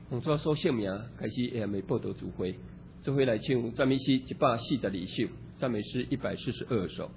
红纸所姓名开始下面报道聚会，这回来唱赞美诗142首，赞美诗142首。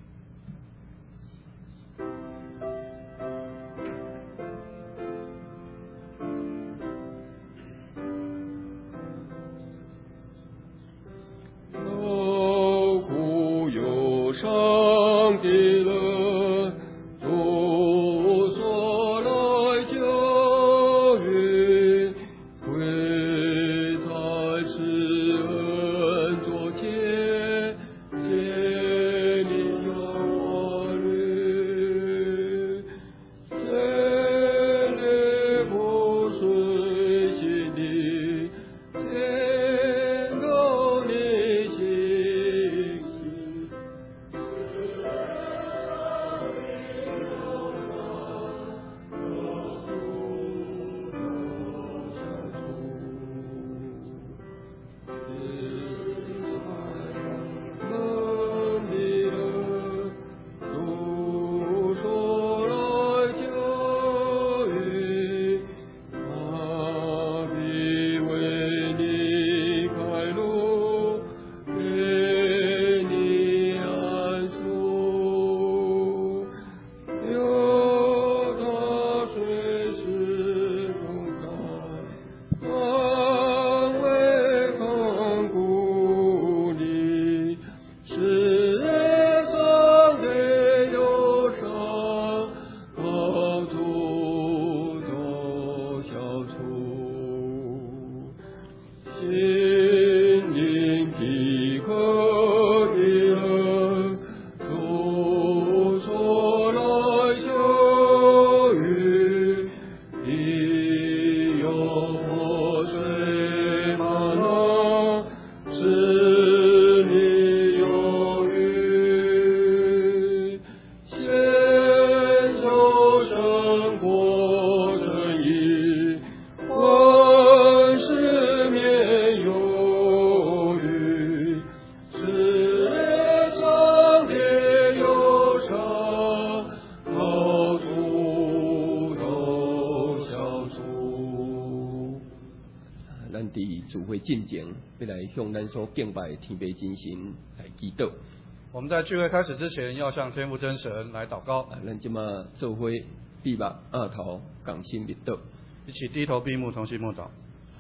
进前要来向咱所敬拜的天父真神来祈祷。 我们在聚会开始之前，要向天父真神来祷告。 咱即马做伙闭目额头同心默祷， 一起低头闭目同心默祷。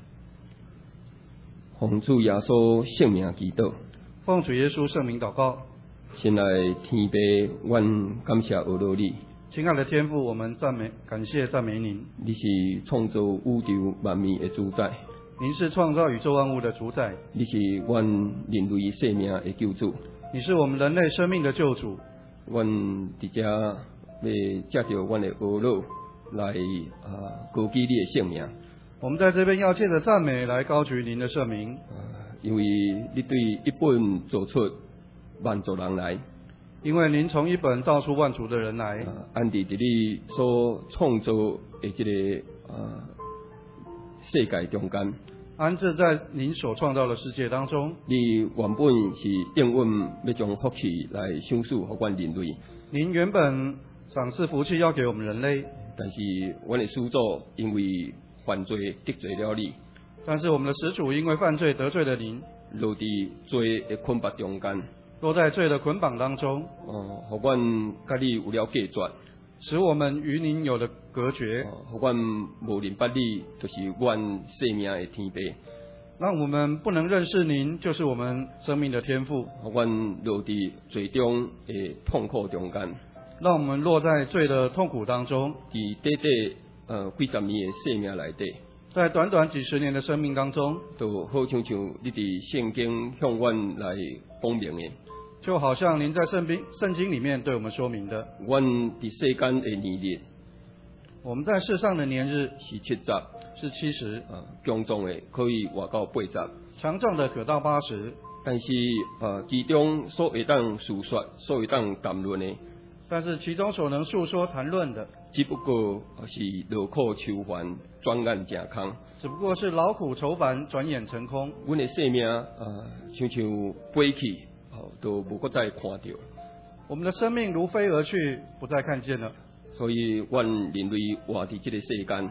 奉主耶稣圣名祈祷， 奉主耶稣圣名祷告。 先来天父，阮感谢俄罗你。 亲爱的天父，我们感谢赞美您。 你是创造宇宙万物的主宰。 您是创造宇宙万物的主宰， 你是阮人类生命的救主， 你是我们人类生命的救主。 阮伫遮要借着阮的恶乐来高举你的圣名。 我们在这边要借着赞美来高举您的圣名， 因为你对一本做出万族人来， 因为您从一本造出万族的人来， 安伫伫你所创造的这个世界中间。 安置在您所创造的世界当中， 你原本是应允要将福气来赏赐给阮人类。 您原本赏赐福气要给我们人类， 但是阮的始祖因为犯罪得罪了你， 但是我们的始祖因为犯罪得罪了您， 落伫罪的捆绑中间， 落在罪的捆绑当中， 互阮甲你有了隔绝。 使我们与您有了隔绝， 阮无认捌你，就是阮生命的天父。 让我们不能认识您，就是我们生命的天父。 阮落伫最中的痛苦中间， 让我们落在罪的痛苦当中。 伫几十年的生命内底， 在短短几十年的生命当中， 就好像你伫圣经向阮来讲明的。 就好像您在圣经里面对我们说明的， 阮伫世间的年日， 我们在世上的年日是70， 是70， 强壮的可以活到80， 强壮的可到80。 但是其中所会当述说、所会当谈论的， 但是其中所能述说谈论的， 只不过是劳苦愁烦，转眼成空。 只不过是劳苦愁烦，转眼成空。 阮的生命像飞去。都无再看到， 我们的生命如飞而去，不再看见了。 所以，阮人类活伫这个世间，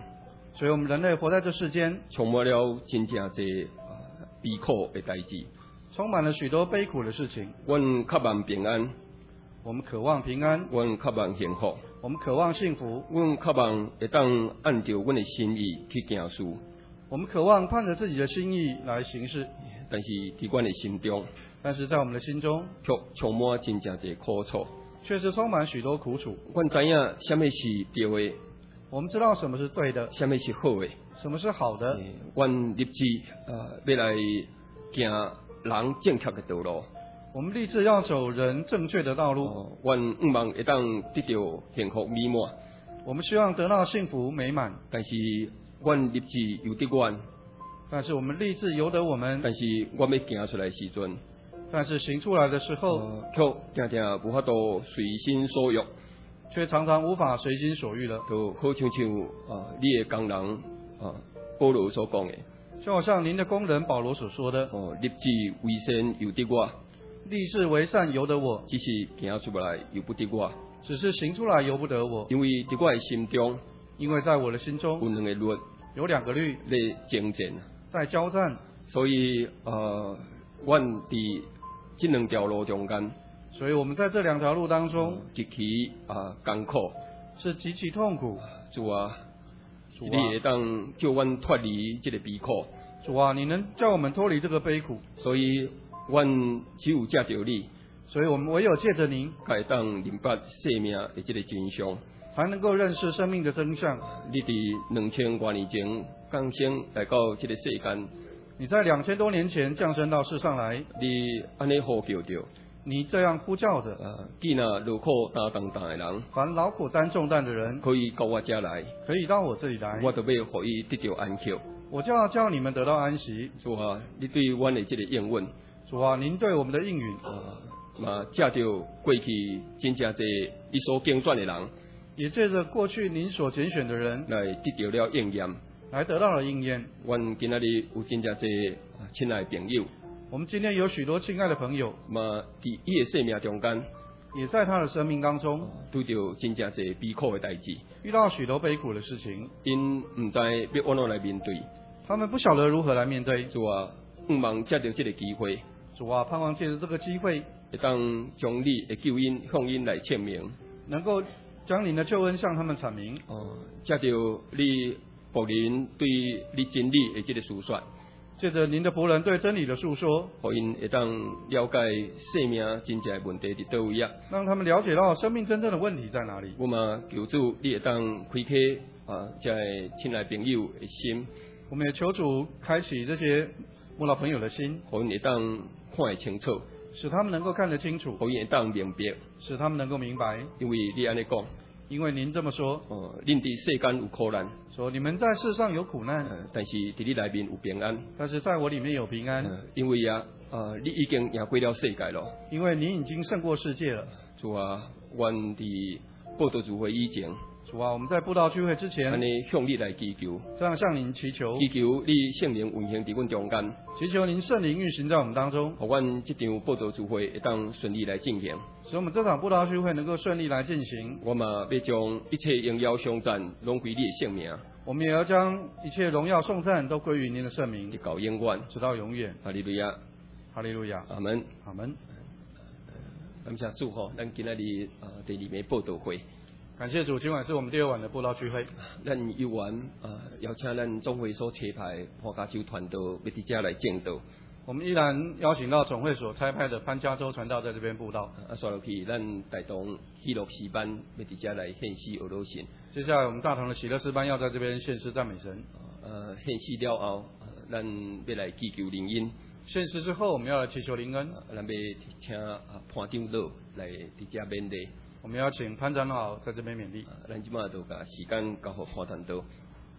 所以我们人类活在这世间， 充满了真正侪悲苦的代志。 充满了许多悲苦的事情。 阮渴望平安， 我们渴望平安， 阮渴望幸福， 我们渴望幸福， 阮渴望会当按照阮的心意去行事。 我们渴望盼着自己的心意来行事， 但是伫阮的心中， 但是在我们的心中却充满真正侪苦楚。 却是充满许多苦楚。 阮知影什么是对的， 我们知道什么是对的， 什么是好的。 什么是好的。 阮立志要来行人正确的道路。 我们立志要走人正确的道路。 阮毋望会当得到幸福美满。 我们希望得到幸福美满。 但是阮立志由得阮， 但是我们立志由得我们。 但是我要行出来的时阵， 但是行出来的时候， 却常常无法度随心所欲， 却常常无法随心所欲了。 就好像你的工人保罗所讲的， 就好像您的工人保罗所说的， 立志为善由得我， 立志为善由得我， 只是行出来由不得我， 只是行出来由不得我。 因为伫我的心中， 因为在我的心中有两个律， 有两个律在征战， 在交战。 所以阮伫这两条路中间， 所以我们在这两条路当中极其艰苦， 是极其痛苦。 主啊，你会当叫阮脱离这个悲苦。 主啊，你能叫我们脱离这个悲苦。 所以阮只有借着你， 所以我们唯有借着您， 才会当明白生命的这个真相， 才能够认识生命的真相。 你伫2000多年前降生来到这个世间， 你在2000多年前降生到世上来， 你安尼呼叫着， 你这样呼叫着， 既然劳苦担重担的人， 凡劳苦担重担的人， 可以到我这来， 可以到我这里来， 我就要互伊得到安息。 我就要叫你们得到安息。 主啊，你对阮的这个应允， 主啊，您对我们的应允， 借着过去真正侪你所拣选的人， 也借着过去您所拣选的人， 来得到了应验， 来得到了应验。 阮今仔日有真正侪亲爱的朋友， 我们今天有许多亲爱的朋友， 伫伊的生命中间， 也在他的生命当中拄着真正侪悲苦的代志， 遇到许多悲苦的事情， 因毋知要安怎来面对。 他们不晓得如何来面对。 主啊，毋望借着这个机会， 主啊，盼望借着这个机会， 会当将你的救恩向因来证明， 能够将您的救恩向他们阐明。 借着你仆人对你真理的这个诉说， 借着您的仆人对真理的述说， 互因会当了解生命真正的问题伫倒位啊， 让他们了解到生命真正的问题在哪里。 我嘛求主，你会当开启这亲爱朋友的心， 我们也求主开启这些牧老朋友的心， 互因会当看得清楚， 使他们能够看得清楚， 互因会当明白， 使他们能够明白。 因为你安尼讲， 因为您这么说， 恁伫世间有苦难， 说你们在世上有苦难， 但是伫你内面有平安， 但是在我里面有平安。 因为你已经赢过了世界了， 因为您已经胜过世界了。 主啊，阮伫报道聚会以前， 主啊，我们在布道聚会之前， 安尼向你来祈求， 这样向您祈求， 祈求你圣灵运行伫阮中间， 祈求您圣灵运行在我们当中， 互阮这场报道聚会会当顺利来进行， 使我们这场布道聚会能够顺利来进行。 我嘛要将一切荣耀颂赞拢归你的圣名， 我们也要将一切荣耀颂赞都归于您的圣名， 直到永远， 直到永远。 哈利路亚， 哈利路亚， 阿门， 阿门。 感谢主吼，咱今仔日第2暝报道会， 感谢主，今晚是我们第2晚的布道聚会。 咱有缘邀请咱总会所差派花加州传道要伫遮来证道。 我们依然邀请到总会所差派的潘加州传道在这边布道。 刷落去，咱大同喜乐诗班要伫遮来献诗俄罗神。 接下来我们大同的喜乐诗班要在这边献诗赞美神。 献诗了后，咱要来祈求灵恩。 献诗之后，我们要来祈求灵恩。 咱要请潘长老来伫遮勉励。 我们要请潘长老在这边勉励。 咱即马就把时间交互潘传道。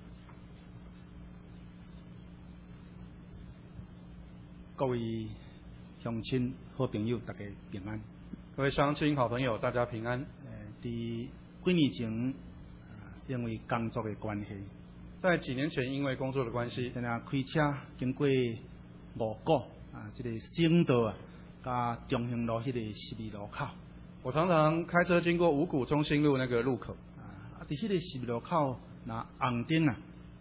各位乡亲、好朋友，大家平安。 各位乡亲、好朋友，大家平安。 伫几年前，因为工作的关系， 在几年前因为工作的关系， 开车经过五股这个省道加中兴路迄个12路口。 我常常开车经过五股中心路那个路口。 伫迄个12路口那红灯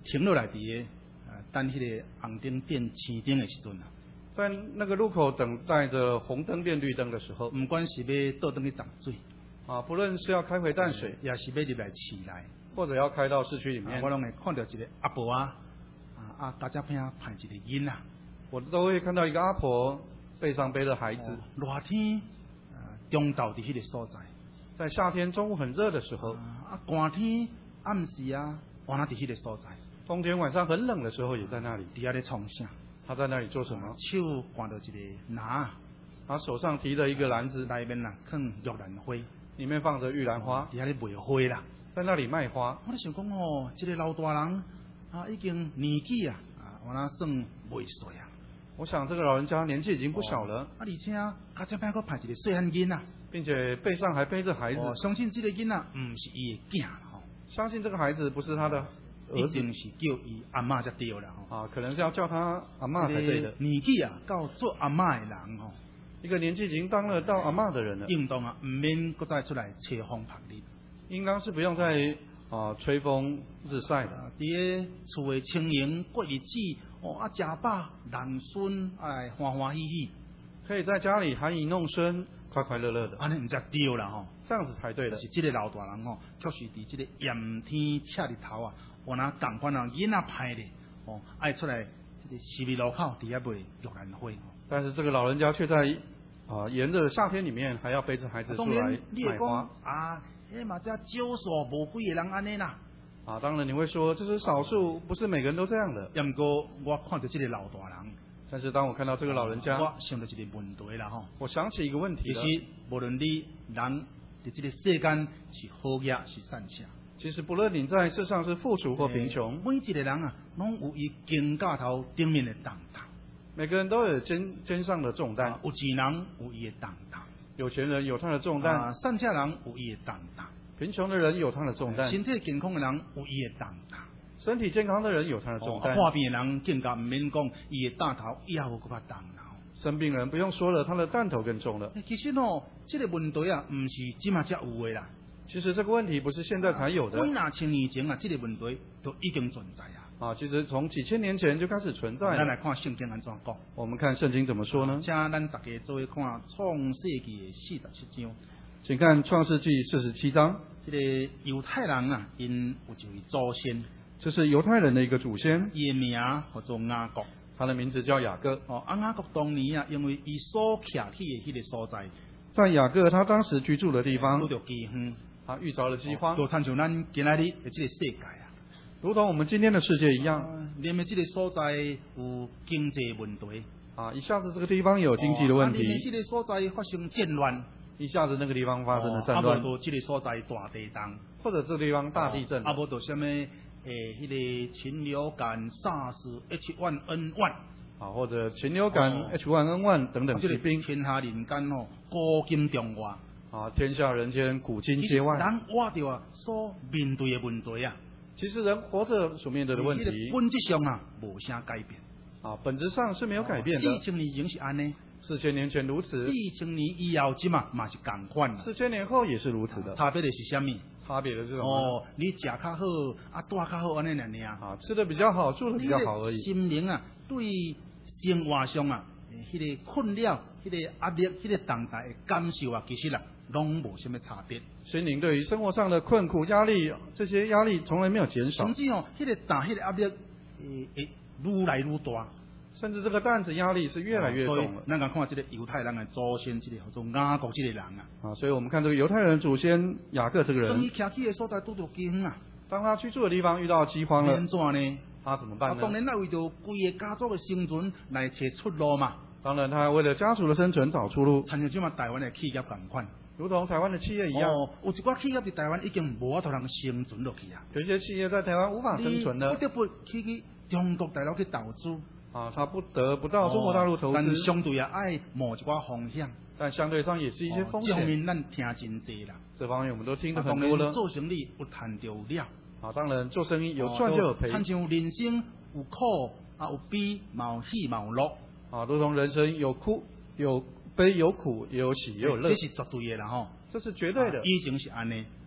停落来伫个等迄个红灯变青灯的时阵啊， 在那个路口等待着红灯变绿灯的时候， 不管是要倒转去淡水， 不论是要开回淡水， 也是要入来市内， 或者要开到市区里面， 我拢会看到一个阿婆大家片派一个囡仔， 我都会看到一个阿婆背上背着孩子， 热天中昼伫迄个所在， 在夏天中午很热的时候， 寒天暗时我那伫迄个所在， 冬天晚上很冷的时候也在那里， 伫遐咧创啥？ 他在那里做什么？ 手掼到一个篮， 他手上提着一个篮子， 内面放玉兰花， 里面放着玉兰花， 伫遐咧卖花啦， 在那里卖花。 我咧想讲这个老大人已经年纪我那算未岁啊。 我想这个老人家年纪已经不小了， 而且家这边佫派一个细汉囡仔， 并且背上还背着孩子。 相信这个囡仔唔是伊的囝相信这个孩子不是他的儿子， 一定是叫伊阿嬷才对啦可能是要叫他阿嬷才对的。 年纪到做阿嬷的人一个年纪已经当了到阿嬷的人了， 应当唔免佫再出来吹风晒日， 应当是不用再吹风日晒的。 伫个厝的青营过日子，食饱人孙来欢欢喜喜， 可以在家里含饴弄孙，快快乐乐的。 安尼唔才对啦这样子才对的。 是这个老大人确实伫这个炎天赤日头我那共款囡仔派的爱出来这个十字路口底下卖玉兰花。 但是这个老人家却在炎热的夏天里面，还要背着孩子出来买花嘛这少数无几个人安尼啦。 当然你会说这是少数，不是每个人都这样的。 不过我看到这个老大人， 但是当我看到这个老人家， 我想到一个问题啦我想起一个问题了。 其实无论你人在这个世间是好业是善下， 其实不论你在世上是富足或贫穷， 每一个人拢有伊肩胛头顶面的重担。 每个人都有肩上的重担， 有钱人有伊的重担， 有钱人有他的重担， 善下人有伊的重担， 贫穷的人有他的重担， 身体健康的人有伊的重担， 身体健康的人有他的重担， 破病的人更加唔免讲，伊的担头以后有搁较重了。 生病人不用说了，他的担头更重了。 其实这个问题唔是即马才有的啦。 其实这个问题不是现在才有的， 几若千年前这个问题都已经存在其实从几千年前就开始存在了。 咱来看圣经安怎讲。 我们看圣经怎么说呢？ 请咱大家做一看创世纪的47章。 请看创世纪47章。 这个犹太人因有一位祖先， 这是犹太人的一个祖先， 伊的名叫做雅各。 他的名字叫雅各。 雅各当年因为伊所徛起的迄个所在， 在雅各他当时居住的地方， 遇到饥荒， 他遇着了饥荒， 就亲像咱今仔日的这个世界如同我们今天的世界一样， 连的这个所在有经济问题一下子这个地方有经济的问题， 连这个所在发生战乱， 一下子那个地方发生了战乱， 无这个所在大地震， 或者这个地方大地震， 无到什么迄个禽流感、SARS、H1N1 或者禽流感、H1N1 等等疾病， 天下人间古今中外天下人间古今皆外， 人活着所面对的问题其实人活着所面对的问题， 本质上无啥改变本质上是没有改变的。 4000年前是安尼 ，4000年前如此 ，4000年以后即嘛是共款 ，4000年后也是如此的。 差别的是什么？ 差别的是什么？ 你食较好，住较好安尼尔吃的比较好，住的比较好而已。 心灵对生活上迄个困扰、迄个压力、迄个重大的感受其实拢无什么差别。 心灵对于生活上的困苦、压力，这些压力从来没有减少， 甚至迄个大、迄个压力会愈来愈大， 甚至这个担子压力是越来越重了。 咱看这个犹太人的祖先，这个叫做雅各这个人所以我们看这个犹太人祖先雅各这个人， 当伊徛起的所在拄到饥荒当他居住的地方遇到饥荒了， 怎呢？ 他怎么办呢？ 当然为着规个家族的生存来找出路嘛。 当然，他为了家族的生存找出路， 参像即马台湾的企业共款， 如同台湾的企业一样， 有一寡企业在台湾已经无法度通生存落去有一些企业在台湾无法生存了， 不得不去中国大陆去投资他不得不到中国大陆投资， 但相对爱冒一寡风险， 但相对上也是一些风险。 这方面咱听真济啦， 这方面我们都听得很多了。 做生意有赚就有了， 当然做生意有赚就有赔， 参像人生有苦有悲，有喜有乐如同人生有哭有悲有苦也有喜也有乐， 这是绝对的啦这是绝对的。 以前是安尼，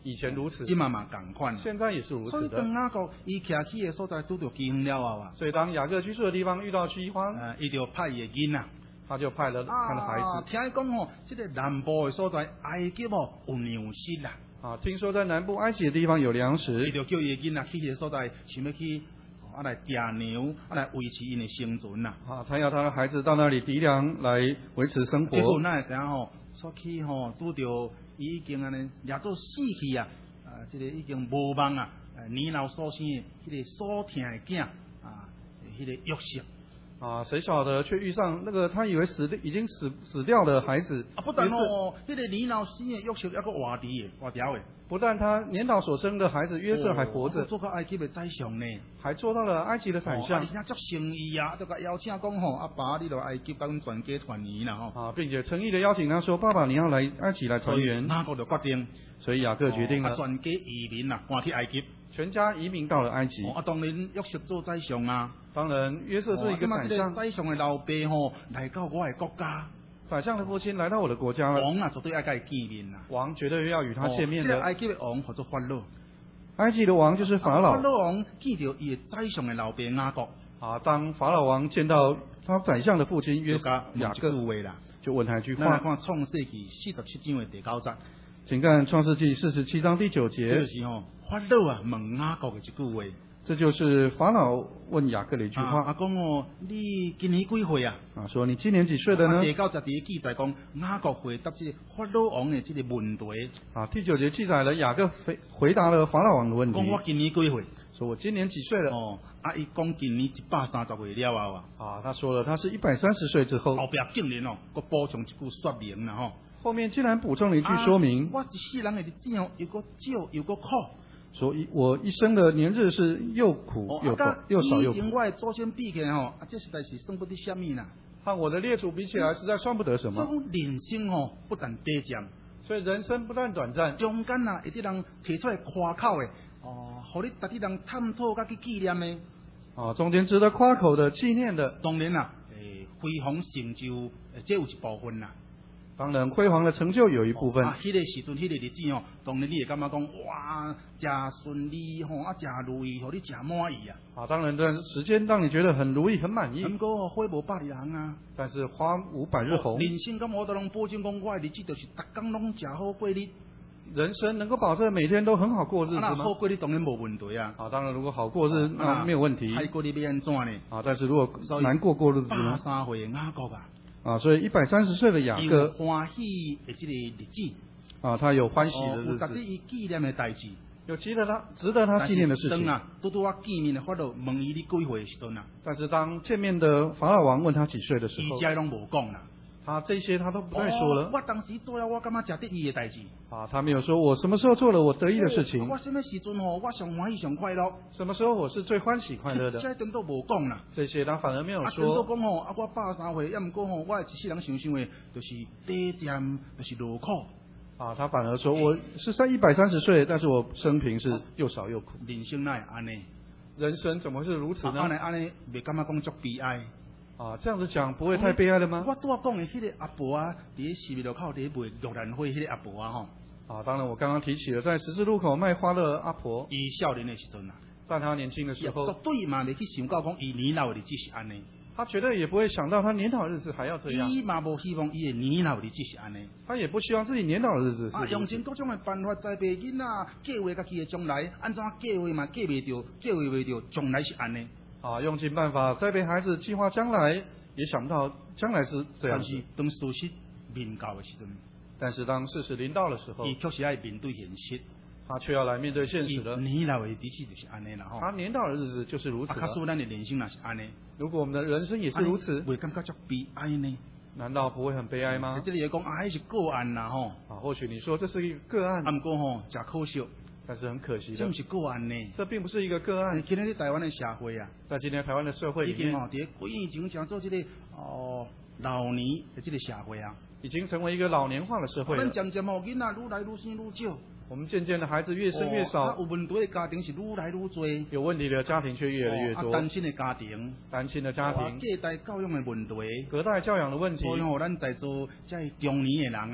以前如此， 今嘛同款。 现在也是如所以此的。 当雅各伊徛起的所在拄到饥荒了后啊， 所以当雅各居住的地方遇到饥荒， 伊就派伊的囡仔。 他就派了他的孩子。 听讲吼，这个南部的所在埃及哦有粮食啦。 听说在南部埃及的地方有粮食， 伊就叫伊的囡仔去迄个所在，想要去来抓牛，来维持因的生存啦。 他要他的孩子到那里籴粮来维持生活。 结果那会知影吼，所去吼拄着伊已经安尼掠做死去啊！这个已经无望啊！年老所生的迄个所疼的囝迄个约瑟。 谁晓得却遇上那个他以为已经死掉的孩子。 不但哦，迄个年老生的约瑟还佫活条的。 不但他年老所生的孩子约瑟还活着， 做到埃及的宰相呢， 还做到了埃及的宰相。 而且足诚意啊，都甲邀请讲吼，阿爸你来埃及帮全家团圆啦吼。 并且诚意的邀请他说，爸爸你要来埃及来团圆。 雅各就决定， 所以雅各决定了， 全家移民啦，搬去埃及。 全家移民到了埃及。 当然约瑟做宰相啊。 当然约瑟做一个宰相。 宰相的老爸吼来到我的国家。 宰相的父亲来到我的国家了。 王绝对要跟他见面啦。 王绝对要与他见面的。 这个埃及的王叫做法老。 埃及的王就是法老。 法老王见到伊的宰相的老爸雅各。 当法老王见到他宰相的父亲雅各，就问他一句话。 咱看创世纪47章的第9节。 请看创世纪47章第9节。 这就是法老问雅各的一句话。 这就是法老问雅各的一句话。 讲你今年几岁啊？ 说你今年几岁的呢？ 第9节第记载讲雅各回答这个法老王的这个问题。 第9节记载了雅各回答了法老王的问题。 讲我今年几岁？ 说我今年几岁了？ 伊讲今年130岁了后啊。他说了他是130岁之后。 后边竟然佮补充一句说明啦后面竟然补充了一句说明。 我一世人的日子又佮少又佮苦。 说我一生的年日是又苦又少又苦。 以前我的祖先比起来这实在是算不得什么啦。 和我的列祖比起来，实在算不得什么。 所以人生不但短暂， 所以人生不但短暂， 中间会得人提出来夸口的，互你大家人探讨甲去纪念的。 中间值得夸口的、纪念的， 当然啦，辉煌成就，这有一部分啦。 当然，辉煌的成就有一部分。 迄个时阵，迄个日子当然你会感觉讲，哇，真顺利真如意，互你真满意啊。 当然，这段时间让你觉得很如意、很满意。 不过花无百日红啊。 但是花无百日红。 人生敢我都能保证讲，我的日子就是逐天拢真好过日。 人生能够保证每天都很好过日子吗？ 好过日当然无问题啊。 当然，如果好过日那没有问题。 歹过日要安怎呢？ 但是如果难过日子呢 ？83岁雅各啊。 所以130岁的雅各欢喜的这个日子他有欢喜的日子， 有值得伊纪念的代志， 有值得他纪念的事情。 拄我见面的法老问伊你几岁的时阵但是当见面的法老王问他几岁的时候， 伊家拢无讲啦。 他这些他都不再说了。 我当时做了我感觉真得意的代志。 他没有说我什么时候做了我得意的事情。 我什么时阵我上欢喜上快乐。 什么时候我是最欢喜快乐的。 这都无讲啦。 这些他反而没有说。 都讲我83岁，也毋过我一世人想的，就是短暂，就是劳苦。 他反而说我是130岁，但是我生平是又少又苦。 人生哪会安尼？ 人生怎么会是如此呢？ 安尼，袂感觉讲足悲哀。 这样子讲不会太悲哀了吗？ 我拄讲的迄个阿婆伫10字路口伫卖玉兰花迄个阿婆当然我刚刚提起了在十字路口卖花的阿婆。 伊少年的时阵在他年轻的时候， 绝对嘛袂去想到讲伊年老的日子是安尼。 他绝对也不会想到他年老的日子还要这样。 伊嘛无希望伊的年老的日子是安尼。 他也不希望自己年老的日子是。 用尽各种的办法栽培囡仔，计划家己的将来，安怎计划嘛计袂着，将来是安尼。 用尽办法栽培孩子，计划将来，也想不到将来是这样。 但是当事实临到的时阵， 但是当事实临到的时候， 伊确实要面对现实。 他却要来面对现实了。 年老的日子就是安尼啦他年老的日子就是如此。 假使咱的人生也是安尼， 如果我们的人生也是如此， 会感觉足悲哀呢？ 难道不会很悲哀吗？ 这里讲迄是个案啦或许你说这是一个个案， 不过真可惜。 但是很可惜的， 这不是个案呢， 这并不是一个个案。 今天台湾的社会在今天台湾的社会里面， 已经在几年前讲做这个老年的这个社会已经成为一个老年化的社会了。 咱渐渐囡仔愈来愈生愈少， 我们渐渐的孩子越生越少， 有问题的家庭是愈来愈多， 有问题的家庭却越来越多。 单亲的家庭， 隔代教养的问题， 隔代教养的问题， 所以咱在座这中年的人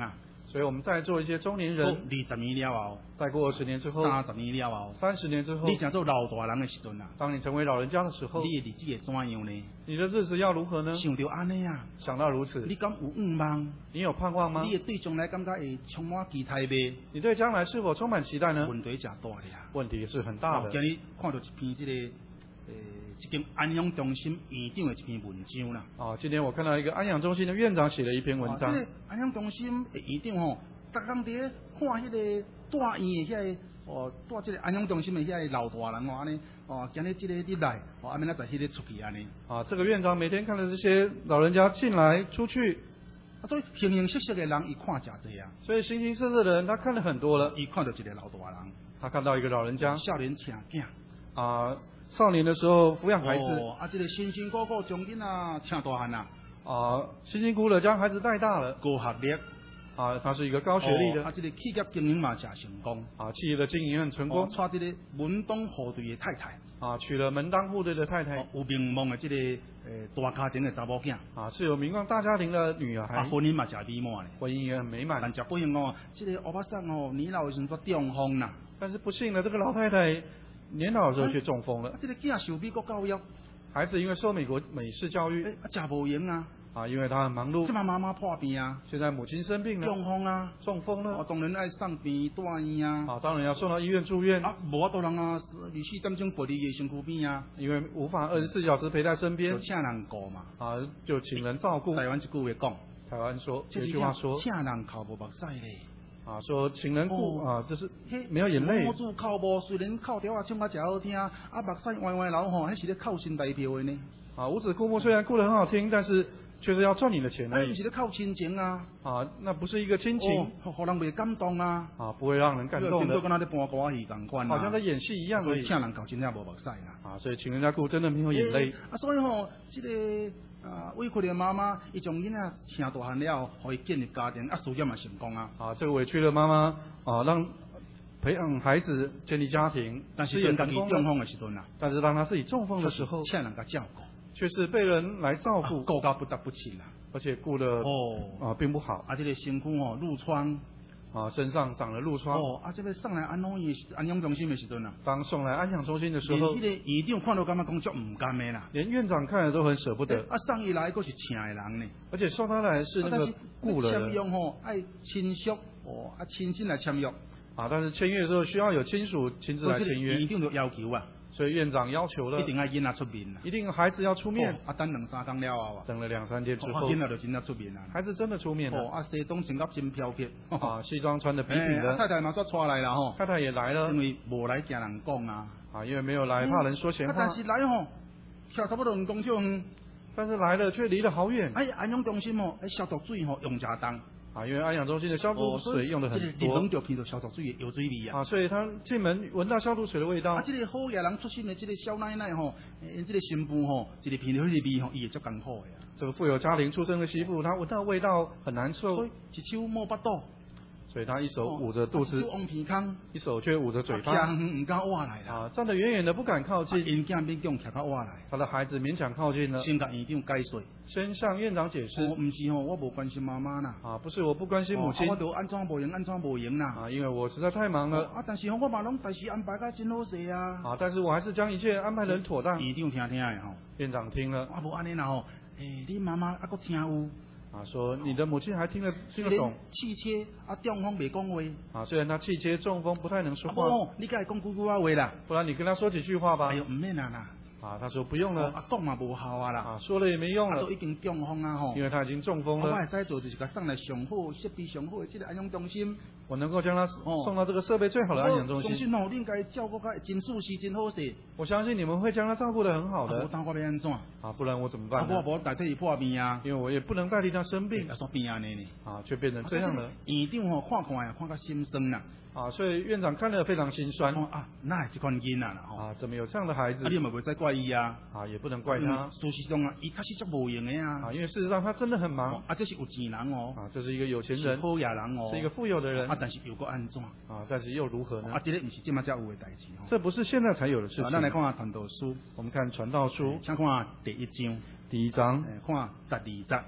所以我们在做一些中年人 ，20年了后， 再过20年之后 30年了后 ，30年之后， 你成做老大人的时阵啊， 当你成为老人家的时候， 你的日子会怎样呢？ 你的日子要如何呢？ 想到安尼啊， 想到如此， 你敢有愿望？ 你有盼望吗？ 你会对将来感觉会充满期待呗？ 你对将来是否充满期待呢？ 问题真大的啊！ 问题是很大的。 今日看到一篇一间安养中心院长的一篇文章啦。 今天我看到一个安养中心的院长写了一篇文章。 这个安养中心的院长吼，逐工伫看迄个住院的遐个住这个安养中心的遐个老大人安尼今日这个入来安尼再迄个出去安尼。 这个院长每天看着这些老人家进来出去。 所以形形色色的人，伊看真多啊。 所以形形色色的人，他看了很多了。 伊看到一个老大人， 他看到一个老人家， 少年请囝少年的时候抚养孩子， 这个辛辛苦苦将囡仔请大汉辛辛苦苦的将孩子带大了， 高学历他是一个高学历的， 这个企业经营嘛真成功企业的经营很成功， 娶这个门当户对的太太娶了门当户对的太太， 有名望的这个大家庭的查某囝是有名望大家庭的女孩， 婚姻嘛真美满的， 婚姻也很美满， 但是不幸这个欧巴桑年老的时候中风啦， 但是不幸的这个老太太年老的时候却中风了， 这个囝受美国教育， 孩子因为受美国美式教育， 真无闲因为他很忙碌， 这妈妈破病现在母亲生病了，中风了， 当然爱送病住院当然要送到医院住院无法度人24点钟陪你的身躯边因为无法24小时陪在身边， 就请人顾嘛就请人照顾。 台湾一句话讲， 台湾说有一句话说， 请人哭无目屎咧说请人顾就是没有眼泪。 母子哭无，虽然哭调唱真好听，目屎歪歪流迄是咧扣薪代表的呢。 五子顾木虽然顾得很好听，但是却是要赚你的钱而已。 是咧靠亲情那不是一个亲情， 让人袂感动不会让人感动的， 跟他咧搬歌戏同款好像在演戏一样而已。 请人哭真正无目屎所以请人家顾真的没有眼泪。 所以这个委屈的妈妈，伊将囡仔请大汉了，可以建立家庭，事业嘛成功这个委屈的妈妈让培养孩子建立家庭， 但是当家己中风的时阵但是当他自己中风的时候， 请人家照顾， 却是被人来照顾， 顾到不得不亲而且顾得并不好。 这个身躯褥疮。 身上长了褥疮。 这个送来安养中心的时阵当送来安养中心的时候， 连那个院长看到感觉讲足唔甘的啦， 连院长看了都很舍不得。 送伊来佫是请的人呢， 而且送他来是那个雇了的。 签约爱亲属亲身来签约但是签约的时候需要有亲属亲自来签约。 院长就要求所以院长要求了， 一定要囡仔出面一定孩子要出面。 等2-3天了后等了2-3天之后， 囡仔就真的出面孩子真的出面了。 西装穿甲真飘撇西装穿得笔挺的。 太太马上出来了太太也来了， 因为无来惊人讲因为没有来怕人说闲话。 但是来跳差不多2公尺远， 但是来了却离得好远。 安养中心消毒水用真重。 因为安养中心的消毒水用的很多， 入门就闻到消毒水的药水味所以他进门闻到消毒水的味道。 这个好野人出身的这个小奶奶这个新妇一个闻到迄个味伊会足艰苦的这个富有家庭出身的媳妇，她闻到味道很难受， 所以一手摸巴肚。 所以他一手捂着肚子，一手却捂着嘴巴， 唔敢挖来啦。 站得远远的不敢靠近。 因囝勉强徛到挖来， 他的孩子勉强靠近了。 先甲院长解释， 先向院长解释。 唔是我无关心妈妈啦。 不是我不关心母亲。 我都安怎无闲啦。 因为我实在太忙了。 但是我嘛拢代事安排甲真好势啊。 但是我还是将一切安排得很妥当。 院长听的院长听了。 无安尼啦你妈妈还佫听有。 说你的母亲还听得懂。 气切中风袂讲话。 虽然他气切中风不太能说话。 你该讲几句话啦。 不然你跟他说几句话吧。 哎呦，唔免啦。 他说不用了。 讲嘛无效啦。 说了也没用了。 都已经中风因为他已经中风了。 我会使做就是甲送来上好设备上好的这个安养中心。 我能够将他送到这个设备最好的安养中心。 相信你应该照顾他真舒适真好势。 我相信你们会将他照顾得很好的。 当我要安怎？ 不然我怎么办呢？ 我无代替伊破病因为我也不能代替他生病。 说病安尼呢？ 却变成这样了。 院长看到心酸啦。 所以院长看了非常心酸。 哪这款囡仔啦？ 怎么有这样的孩子？ 你嘛袂使怪伊也不能怪他。 事实上伊确实足无用的因为事实上他真的很忙。 这是有钱人这是一个有钱人， 好野人是一个富有的人。 但是又个安怎？ 但是又如何呢？ 这个不是今嘛才有的代志这不是现在才有的事情。 咱来看传道书， 我们看传道书， 请看第1章。 第1章， 看12节。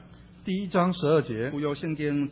第1章12节， 旧约圣经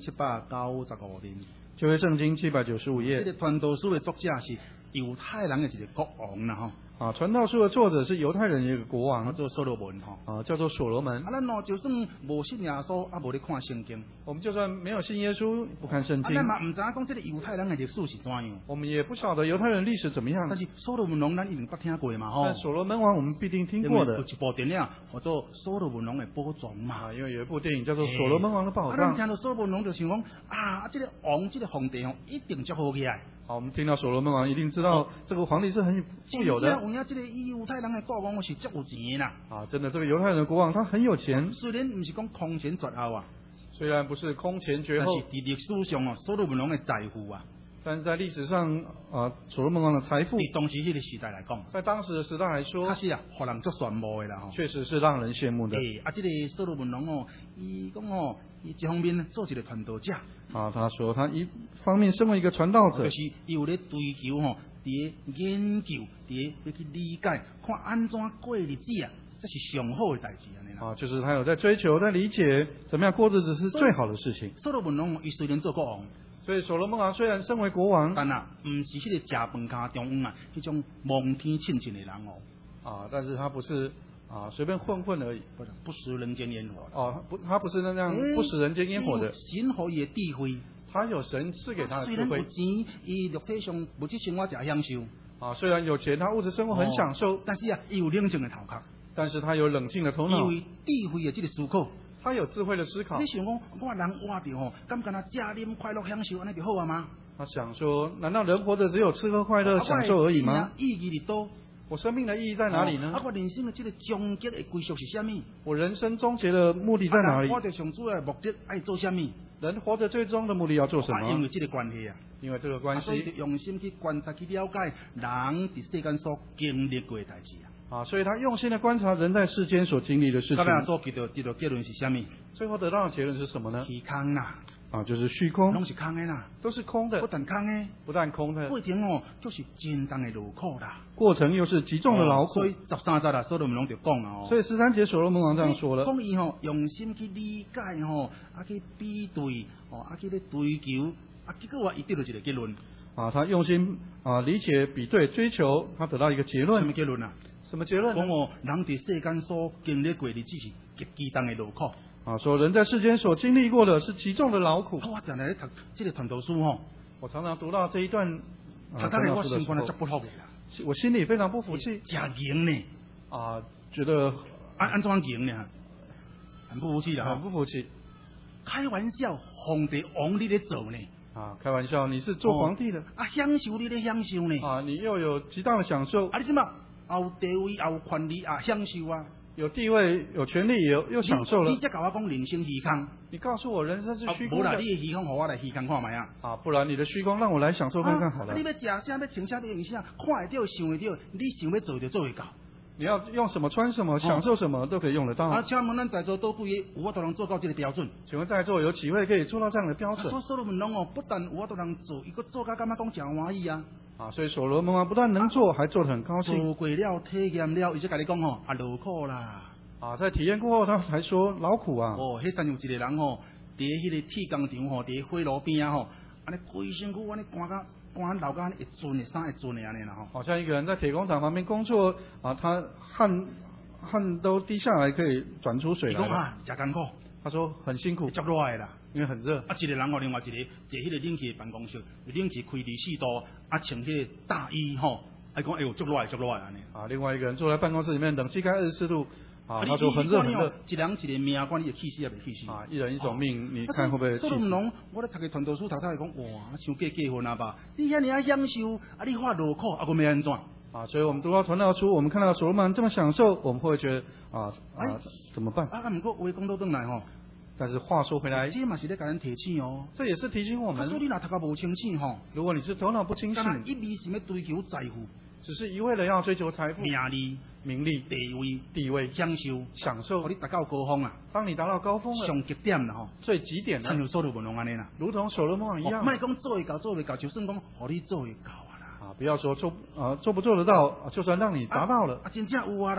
795年， 旧约圣经795页。 这个传道书的作者是犹太人的一个国王啦吼。 传道书的作者是犹太人的一个国王， 叫做所罗门吼。 叫做所罗门。 咱就算无信耶稣，无咧看圣经， 我们就算没有信耶稣，不看圣经， 咱嘛唔知影讲这个犹太人的历史是怎样。 我们也不晓得犹太人历史怎么样。 但是所罗门王咱一定捌听过嘛吼。 但所罗门王我们必定听过的。 有一部电影叫做《所罗门王的宝藏》嘛。 因为有一部电影叫做《所罗门王的宝藏》。 咱听到所罗门王就想讲这个王，这个皇帝一定足好起来。 我们听到所罗门王一定知道这个皇帝是很富有的。 有影这个犹太人的国王是足有钱啦。 真的，这个犹太人的国王他很有钱。 虽然不是讲空前绝后啊， 虽然不是空前绝后， 但是在历史上所罗门王的财富啊， 但是在历史上所罗门王的财富， 在当时那个时代来讲， 在当时的时代来说， 确实互人足羡慕的啦确实是让人羡慕的。 这个所罗门王伊讲伊一方面做一个传道者。 他说他一方面身为一个传道者， 就是伊有咧追求伫研究，伫要去理解，看安怎过日子啊，这是上好的代志安尼啦。 就是他有在追求，在理解怎么样过日子是最好的事情。 所罗门王伊虽然做国王， 所以所罗门王虽然身为国王， 但唔是迄个食饭卡中央迄种蒙天亲亲的人但是他不是随便混而已， 不食人间烟火。 他不是那样不食人间烟火的。 神给伊的智慧， 他有神赐给他的智慧。 虽然有钱，伊肉体上物质生活真享受。 虽然有钱，他物质生活很享受， 但是伊有冷静的头壳。 但是他有冷静的头脑， 因为智慧的这个思考， 他有智慧的思考。 你想讲，我人活着敢干那食啉快乐享受，安尼就好啊吗？ 他想说，难道人活着只有吃喝快乐享受而已吗？ 意义伫多。 我生命的意义在哪里呢？ 我人生的这个终极的归宿是什么？ 我人生终结的目的在哪里？ 活着上主要的目的爱做什么？ 人活着最终的目的要做什么？ 因为这个关系因为这个关系， 所以就用心去观察、去了解人在世间所经历过的代志所以他用心的观察人在世间所经历的事情。 所得到结论是什么？ 最后得到的结论是什么呢？ 虚空啦。 就是虚空， 拢是空的啦， 都是空的， 不但空的， 不但空的， 过程就是真重的劳苦啦， 过程又是极重的劳苦。 所以13节啦，所罗门王就讲啊所以13节所罗门王这样说了， 讲伊用心去理解去比对去咧追求结果伊得到一个结论他用心理解、比对、追求，他得到一个结论。 什么结论啊？ 什么结论？ 讲人在世间所经历过的日子是极重的劳苦。 说人在世间所经历过的是极重的劳苦。 我常常咧读这个传道书我常常读到这一段传道书的时候， 我心里非常不服气， 真硬呢觉得安怎硬呢？很不服气的， 很不服气。 开玩笑，皇帝王你咧做呢？ 开玩笑，你是做皇帝的享受你咧享受呢？ 你又有极大的享受你什么？有地位，有权利享受有地位、有权利，又享受了。 你再跟我讲人生虚空， 你告诉我人生是虚空的。 不然你的虚空，让我来虚空看卖不然你的虚空让我来享受看看好了。 你要食啥，要穿啥，要用啥，看得到，想得到，你想要做就做得到。 你要用什么穿什么，享受什么都可以用得到。 请问咱在座多几个有法度能做到这个标准？ 请问在座有几位可以做到这样的标准？ 所罗门王不但有法度能做，伊个做到感觉讲真欢喜所以所罗门王不但能做，还做得很高兴。 做过了，体验了，伊就跟你讲劳苦啦。 在体验过后，他才说劳苦迄真有一个人伫迄个铁工厂伫火炉边安尼规身躯安尼汗流到一尊的衫一尊的安尼啦好像一个人在铁工厂旁边工作他汗都滴下来，可以转出水来了。 真艰苦。 他说很辛苦， 接落来啦， 因为很热。 一个人另外一个坐迄个冷气的办公室，冷气开24度，穿迄个大衣讲哎呦接落来安尼。 另外一个人坐在办公室里面，冷气开24度。他说很热很热。 一人一个命，管你会气死也袂气死。 一人一种命，你看会不会气死？ 所罗门王，我咧读个传道书，头讲哇，伤过结婚吧？你遐尔享受，你发劳苦，我要安怎？ 所以我们读到传道书，我们看到所罗门这么享受，我们会觉得怎么办？ 不过话讲到转来但是话说回来， 这嘛是咧给人提醒这也是提醒我们。 所以你若读个无清醒如果你是头脑不清醒， 一味是要追求财富， 只是一味的要追求财富、名利、地位、享受， 你达到高峰当你达到高峰了， 上极点了最极点了， 像所罗门王安尼啦， 如同所罗门王一样。 莫讲做会到，就算讲，你做会到啦。 不要说做不做得到，就算让你达到了， 真正有啦。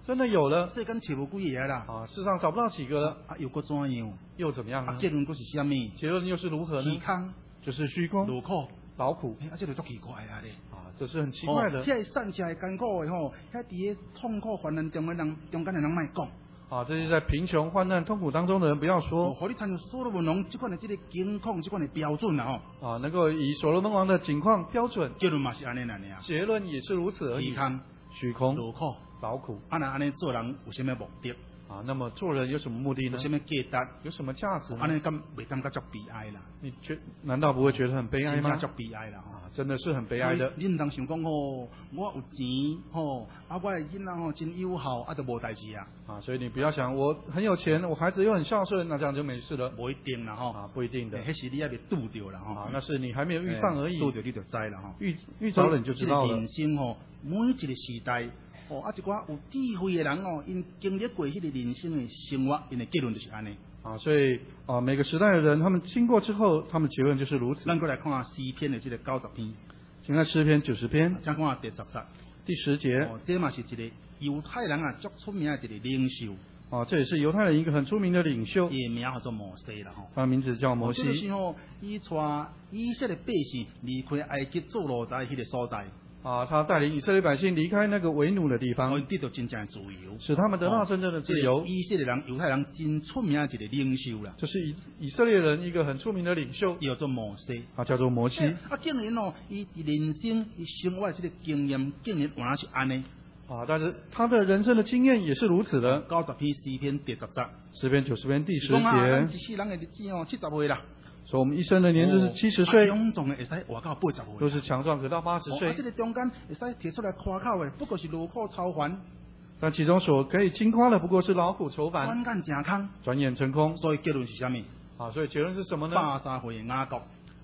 真的有了世间找无几个啦。 啊，世上找不到几个了， 又搁怎样？ 又怎么样呢？ 结论搁是啥物？ 结论又是如何呢？ 虚空， 就是虚空、 劳苦， 劳苦这就足奇怪啊咧。 这是很奇怪的。 遐散下来艰苦的吼，遐伫个痛苦患难中间的人莫讲。 这些在贫穷、患难、痛苦当中的人不要说。 互你参照所罗门王这款的这个境况，这款的标准啊吼。 能够以所罗门王的情况标准， 结论嘛是安尼尔。 结论也是如此而已。虚空、 劳苦、 劳苦。 那安尼做人有什么目的？ 那么做人有什么目的呢？ 有什么价值？ 有什么价值呢？ 安尼未感觉足悲哀啦？ 难道不会觉得很悲哀吗？ 足悲哀啦！ 真的是很悲哀的。 你唔通想讲吼，我有钱吼，我的囡仔吼真友好，就无代志啊。 所以你不要想我很有钱，我孩子又很孝顺，那这样就没事了。 不一定啦吼。 不一定的。 迄时你还没拄着啦吼。 那是你还没有遇上而已。 拄着你就知啦吼。 遇着了你就知道了。 人生吼，每一个时代。一寡有智慧的人因经历过迄个人生的生活，因的结论就是安尼。 所以每个时代的人，他们经过之后，他们结论就是如此。 咱过来看诗篇的这个90篇， 请看诗篇90篇， 请看第10节。 第10节。 这嘛是一个犹太人足出名的一个领袖。 这也是犹太人一个很出名的领袖。 伊名叫做摩西啦吼。 他的名字叫摩西。 这就是伊带以色列百姓离开埃及做奴在迄个所在。 他带领以色列百姓离开那个为奴的地方， 得到真正的自由， 使他们得到真正的自由。 以色列人、犹太人真出名的一个领袖啦， 就是以色列人一个很出名的领袖， 叫做摩西， 叫做摩西。 竟然伊人生、伊生活的这个经验，竟然原来是安尼。 但是他的人生的经验也是如此的。 90篇诗篇第10节， 诗篇90篇第10节。 一世人的日子70岁啦。 说我们一生的年日是70岁， 强壮的会使活到80岁， 都是强壮可到80岁。 这个中间会使提出来夸口的，不过是劳苦愁烦。 但其中所可以轻夸的，不过是劳苦愁烦， 转眼成空， 转眼成空。 所以结论是什么？ 所以结论是什么呢 ？83岁的雅各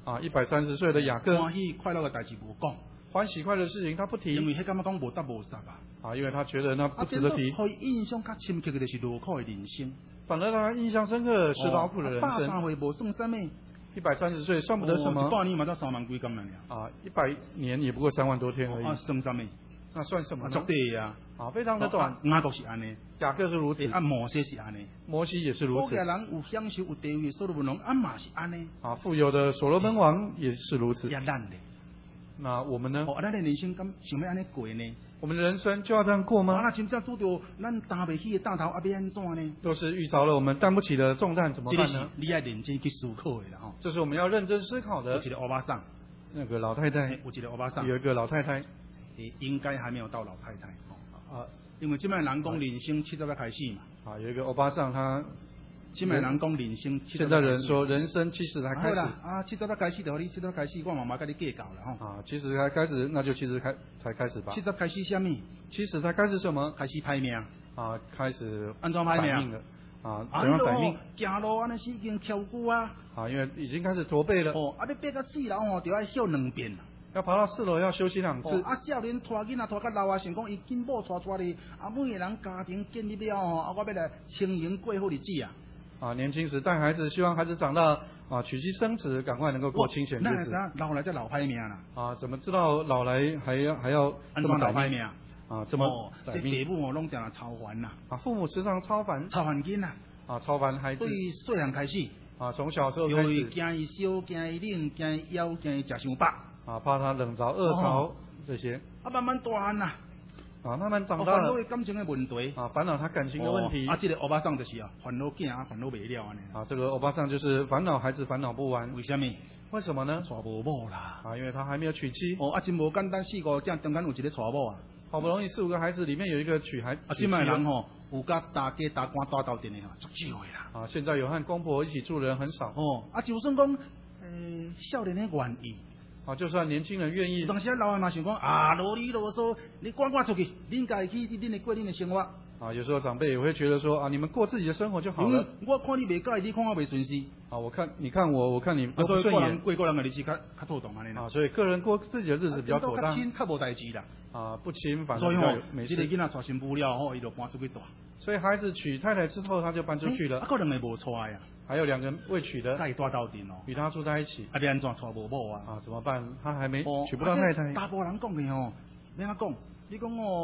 ，130岁的雅各， 欢喜快乐的代志无讲， 欢喜快乐的事情他不提， 因为迄感觉讲无得无失因为他觉得那不值得提。 可以印象较深刻的就是劳苦的人生， 反而让他印象深刻的是劳苦的人生。 83岁无算什么。 130岁算不得什么 ，100年嘛才3万几天了 ，100年也不过3万多天而已。 算什么？ 那算什么呢？ 足短呀， 非常的短。 雅各是安尼， 雅各是如此， 摩西是安尼， 摩西也是如此。 富个人有享受有地位，所罗门王嘛是安尼。 富有的所罗门王也是如此。 咱的， 那我们呢？ 咱的人生敢想要安尼过呢？ 我们的人生就要这样过吗？ 那真正拄到咱担不起的担头，要安怎呢？ 都是遇着了我们担不起的重担，怎么办呢？ 你要认真去思考的啦， 这是我们要认真思考的。 有一个欧巴桑， 那个老太太， 有一个欧巴桑， 有一个老太太， 应该还没有到老太太因为这摆人讲人生70才开始嘛。 有一个欧巴桑，他这摆人讲人生， 现在人说人生70才开始。 啦，70才开始的，你70才开始，我妈妈跟你计较了吼。 70才开始，那就70才开始吧。 70开始什么 ？70才开始什么？ 开始歹命开始安怎歹命了？怎样歹命？ 行路安尼是已经翘久因为已经开始驼背了。 要爬到4楼就要休2遍。 要爬到4楼要休息2次。 少年拖囡仔拖到老想讲伊紧某带哩，每个人家庭建立了我要来经营过好日子年轻时带孩子，希望孩子长大娶妻生子，赶快能够过清闲日子。 老来才老歹命啦。 怎么知道老来还要这么歹命？这么这父母拢常常操烦呐。 父母时常操烦囡仔。 操烦孩子。 对细汉开始。 从小时候开始。 因为惊伊烧，惊伊冷，惊伊枵，惊伊食伤饱。 怕他冷着、饿着这些。 慢慢大汉呐。 慢慢长大了。 烦恼感情的问题。 烦恼他感情的问题。 这个欧巴桑就是烦恼囝烦恼未了安尼。 这个欧巴桑就是烦恼孩子烦恼不完。 为什么？ 为什么呢？ 娶无某啦。 因为他还没有娶妻。 真无简单4、5囝中间有一个娶某好不容易4、5个孩子里面有一个娶妻。 这摆人有甲大家大官大斗阵的足少的啦。现在有和公婆一起住的人很少。 就算讲少年的愿意。 就算年轻人愿意， 当时老人嘛想讲啰里啰嗦，你赶出去，恁家去恁的过恁的生活。 有时候长辈也会觉得说你们过自己的生活就好了。 我看你袂介意，你看我袂顺势。 你看我看你都不顺眼。 过个人的日子较妥当安尼啦。 所以个人过自己的日子比较妥当。 较无代志啦。 不亲反正比较没事。 这个囡仔娶新妇了伊就搬出去住。 所以孩子娶太太之后，他就搬出去了。 可能会无娶呀。 还有2个人未娶的， 跟伊住斗阵与他住在一起。 要安怎娶无某怎么办？他还没娶不到太太。 大部分人讲的免讲，你讲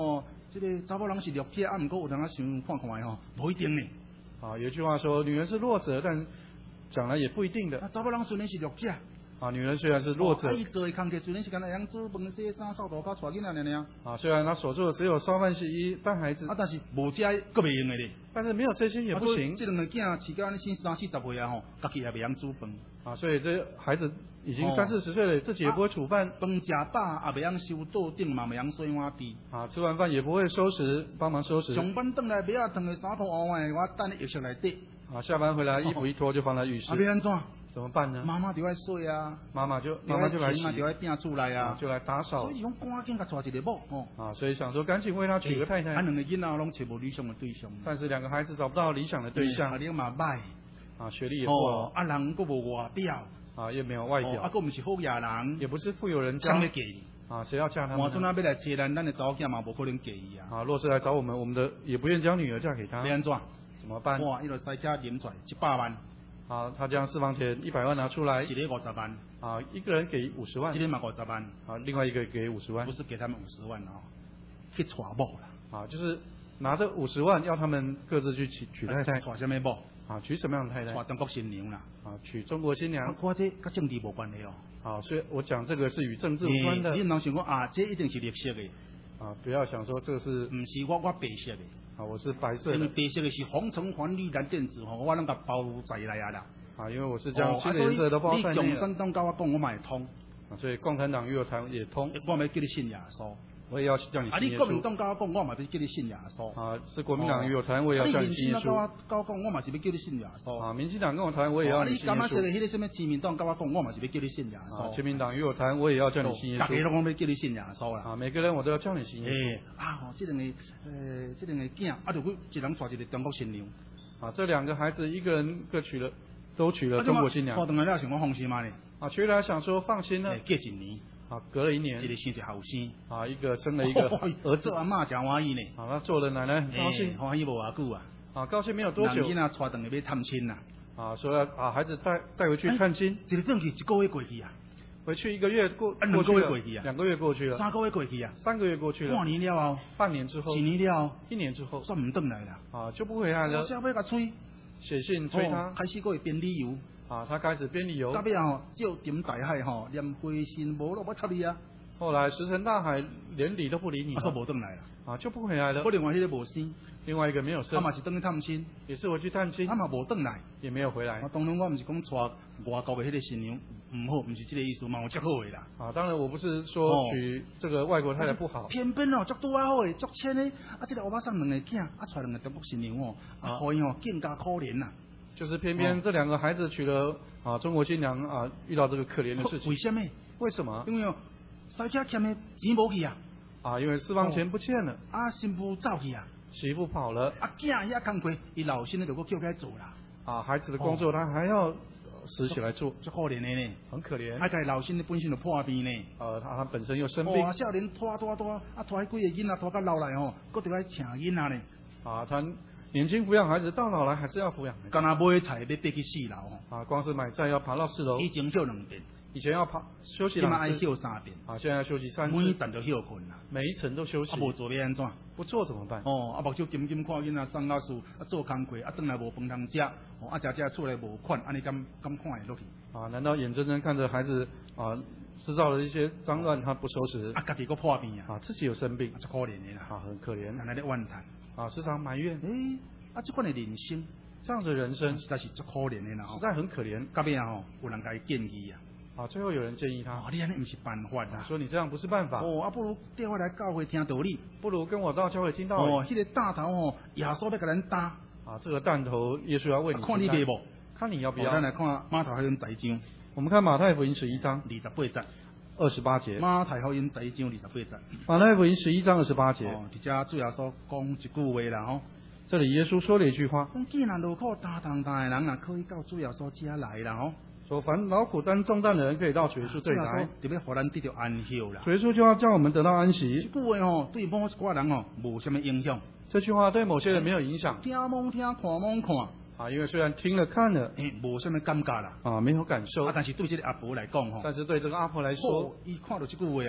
这个查某人是弱铁，啊，毋过有人想看看吼，无一定呢。 啊，有一句话说，女人是弱者，但讲来也不一定的。 啊，查某人虽然是弱者。 啊，女人虽然是弱者， 伊做的工作虽然是干那样煮饭、洗衫、扫地、甲带囡仔尔尔。 啊，虽然她所做的只有烧饭、洗衣、带孩子， 啊，但是无遮阁袂用的咧。 但是没有这些也不行。 这两个囝饲到安尼30、40岁啊吼，家己也袂晓煮饭。 啊，所以这孩子已经30、40岁了，自己也不会煮饭， 饭食饱也袂晓收桌顶嘛，袂晓洗碗地。 啊，吃完饭也不会收拾，帮忙收拾。 上班转来，尾仔烫的衫裤乌的，我等在浴室内底。 啊，下班回来衣服一脱就放在浴室。 啊，要安怎？ 怎么办呢？ 妈妈就爱洗啊， 妈妈就来洗， 就爱拼出来啊， 就来打扫。 所以讲赶紧甲带一个某哦。 啊，所以想说赶紧为他娶个太太。 啊，两个囡仔拢找无理想的对象。 但是两个孩子找不到理想的对象。 学历嘛歹。 啊，学历也不好。 啊，人佫无外表。 啊，又没有外表。 啊，佫毋是好亚人。 也不是富有人家。 谁要嫁？ 啊，谁要嫁他们？ 我阵啊要来找咱的查某囝嘛，无可能嫁伊啊。 啊，若是来找我们的也不愿将女儿嫁给他。 要安怎？ 怎么办？ 哇，伊就在家领出来100万。 啊，他将私房钱100万拿出来， 一个50万， 啊，一个人给50万， 一个嘛50万， 啊，另外一个给50万， 不是给他们50万哦，去娶某啦， 啊，就是拿着50万要他们各自去娶太太， 娶什么某？ 啊，娶什么样的太太？ 娶中国新娘啦， 啊，娶中国新娘。 我这跟政治无关系哦， 啊，所以我讲这个是与政治无关的。 你能想讲啊，这一定是绿色的， 啊，不要想说这个是， 不是我白色的。 啊，我是白色的。 因为白色的是红橙黄绿蓝靛紫吼，我拢甲包在内啊啦。 啊，因为我是将新的颜色都包在内了。 你共产党跟我讲，我嘛会通。 啊，所以共产党与我谈也通。 我咪叫你信耶稣。 我也要叫你信耶稣。 啊，你国民党跟我讲，我嘛要叫你信耶稣。 啊，是国民党与我谈，我也要叫你信耶稣。 跟我讲，我嘛是要叫你信耶稣。 啊，民进党跟我谈，我也要你信耶稣。 你干嘛说的迄个什么亲民党跟我讲，我嘛是要叫你信耶稣。 啊，亲民党与我谈，我也要叫你信耶稣。 大家都讲要叫你信耶稣啦。 啊，每个人我都要叫你信耶稣。 这两个囝，啊，就一人娶一个中国新娘。 啊，这两个孩子一个人都娶了中国新娘。 我当然了，想讲放心嘛呢。 啊，娶来想说放心了。 隔1年。 啊，隔了1年。 一个生一个后生。 啊，一个生了一个儿子。 阿嬷真欢喜呢。 啊，那做了奶奶很高兴。 欢喜无偌久啊。 啊，高兴没有多久。 囡仔带回去要探亲呐。 啊，说要把孩子带回去探亲。 一个转去1个月过去啊。 回去1个月过去了 ，2个月过去啊，2 个月过去了 ，3个月过去啊 ，3个月过去了， 半年了后， 半年之后 ，1年了后 ，1年之后， 算唔转来啦， 啊，就不回来了。 我要甲催， 写信催他， 开始会编理由， 啊，他开始编理由。 到尾啊，照点大海吼，连回信无咯，我插你啊。 后来石沉大海，连理都不理你， 啊，都无转来了， 啊，就不回来了。 我另外迄个无生， 另外一个没有生， 他嘛是等去探亲， 也是回去探亲， 他嘛无转来， 也没有回来。 啊，当然我唔是讲娶外国的迄个新娘唔好，唔是这个意思嘛，有足好的啦。 啊，当然我不是说娶这个外国太太不好， 偏偏哦，足多啊好的，足千的，啊，这个欧巴桑2个囝，啊，娶2个中国新娘哦，啊，可以哦，更加可怜呐。 就是偏偏这2个孩子娶了啊中国新娘啊，遇到这个可怜的事情。 为什么？ 为什么？ 因为哦，塞车欠的钱无去啊。 啊，因为私房钱不见了。 啊，媳妇走去啊。 媳妇跑了。 啊，囝遐工课，伊老先呢就搁叫起做啦。 啊，孩子的工作他还要拾起来做， 足可怜的呢。 很可怜。 啊，家老先呢本身就破病呢。 他本身又生病。 啊，少年拖，啊拖迄几个囡仔拖到老来吼，搁得来请囡仔呢。 啊，他年轻抚养孩子，到老来还是要抚养。 干那买菜要爬去4楼吼。 啊，光是买菜要爬到4楼。 以前休2遍。 以前要休息2次， 现在爱休3遍。 啊，现在要休息3次。 每层都休困啦。 每一层都休息。 啊，无做要安怎？ 不做怎么办？ 啊，目睭金金看囡仔上老师，啊做工课，啊转来无饭通食，啊食厝内无款，安尼敢看会落去？ 啊，难道眼睁睁看着孩子啊制造了一些脏乱，他不收拾？ 啊，家己搁破病啊！ 啊，自己有生病， 足可怜的啦！ 啊，很可怜。 安尼咧怨叹。 啊，时常埋怨。 这款的人生， 这样子人生实在是足可怜的啦！ 实在很可怜。 到尾啊，有人甲伊建议啊。 啊，最后有人建议他， 你安尼不是办法啦， 说你这样不是办法。 不如带我来教会听道理， 不如跟我到教会听道理。 迄个大头耶稣要给咱打。 啊，这个弹头耶稣要为你。 看你买不？ 看你要不要。 咱来看马太福音第1章。 我们看马太福音11章 28节。 28节。 马太福音第1章28节。 马太福音11章28节。 这主耶稣讲一句话啦吼。 这里耶稣说了一句话。 既然劳苦担重担的人啊，可以到主耶稣家来啦吼。 说凡劳苦担重担的人，可以到主耶稣这里来， 就要互咱得到安息啦。 主耶稣就要叫我们得到安息。 这句话对某一寡人无什么影响。 这句话对某些人没有影响。 听蒙听，看蒙看。 啊，因为虽然听了看了， 无什么感觉啦。 啊，没有感受。 但是对这个阿婆来讲但是对这个阿婆来说， 伊看到这句话啊，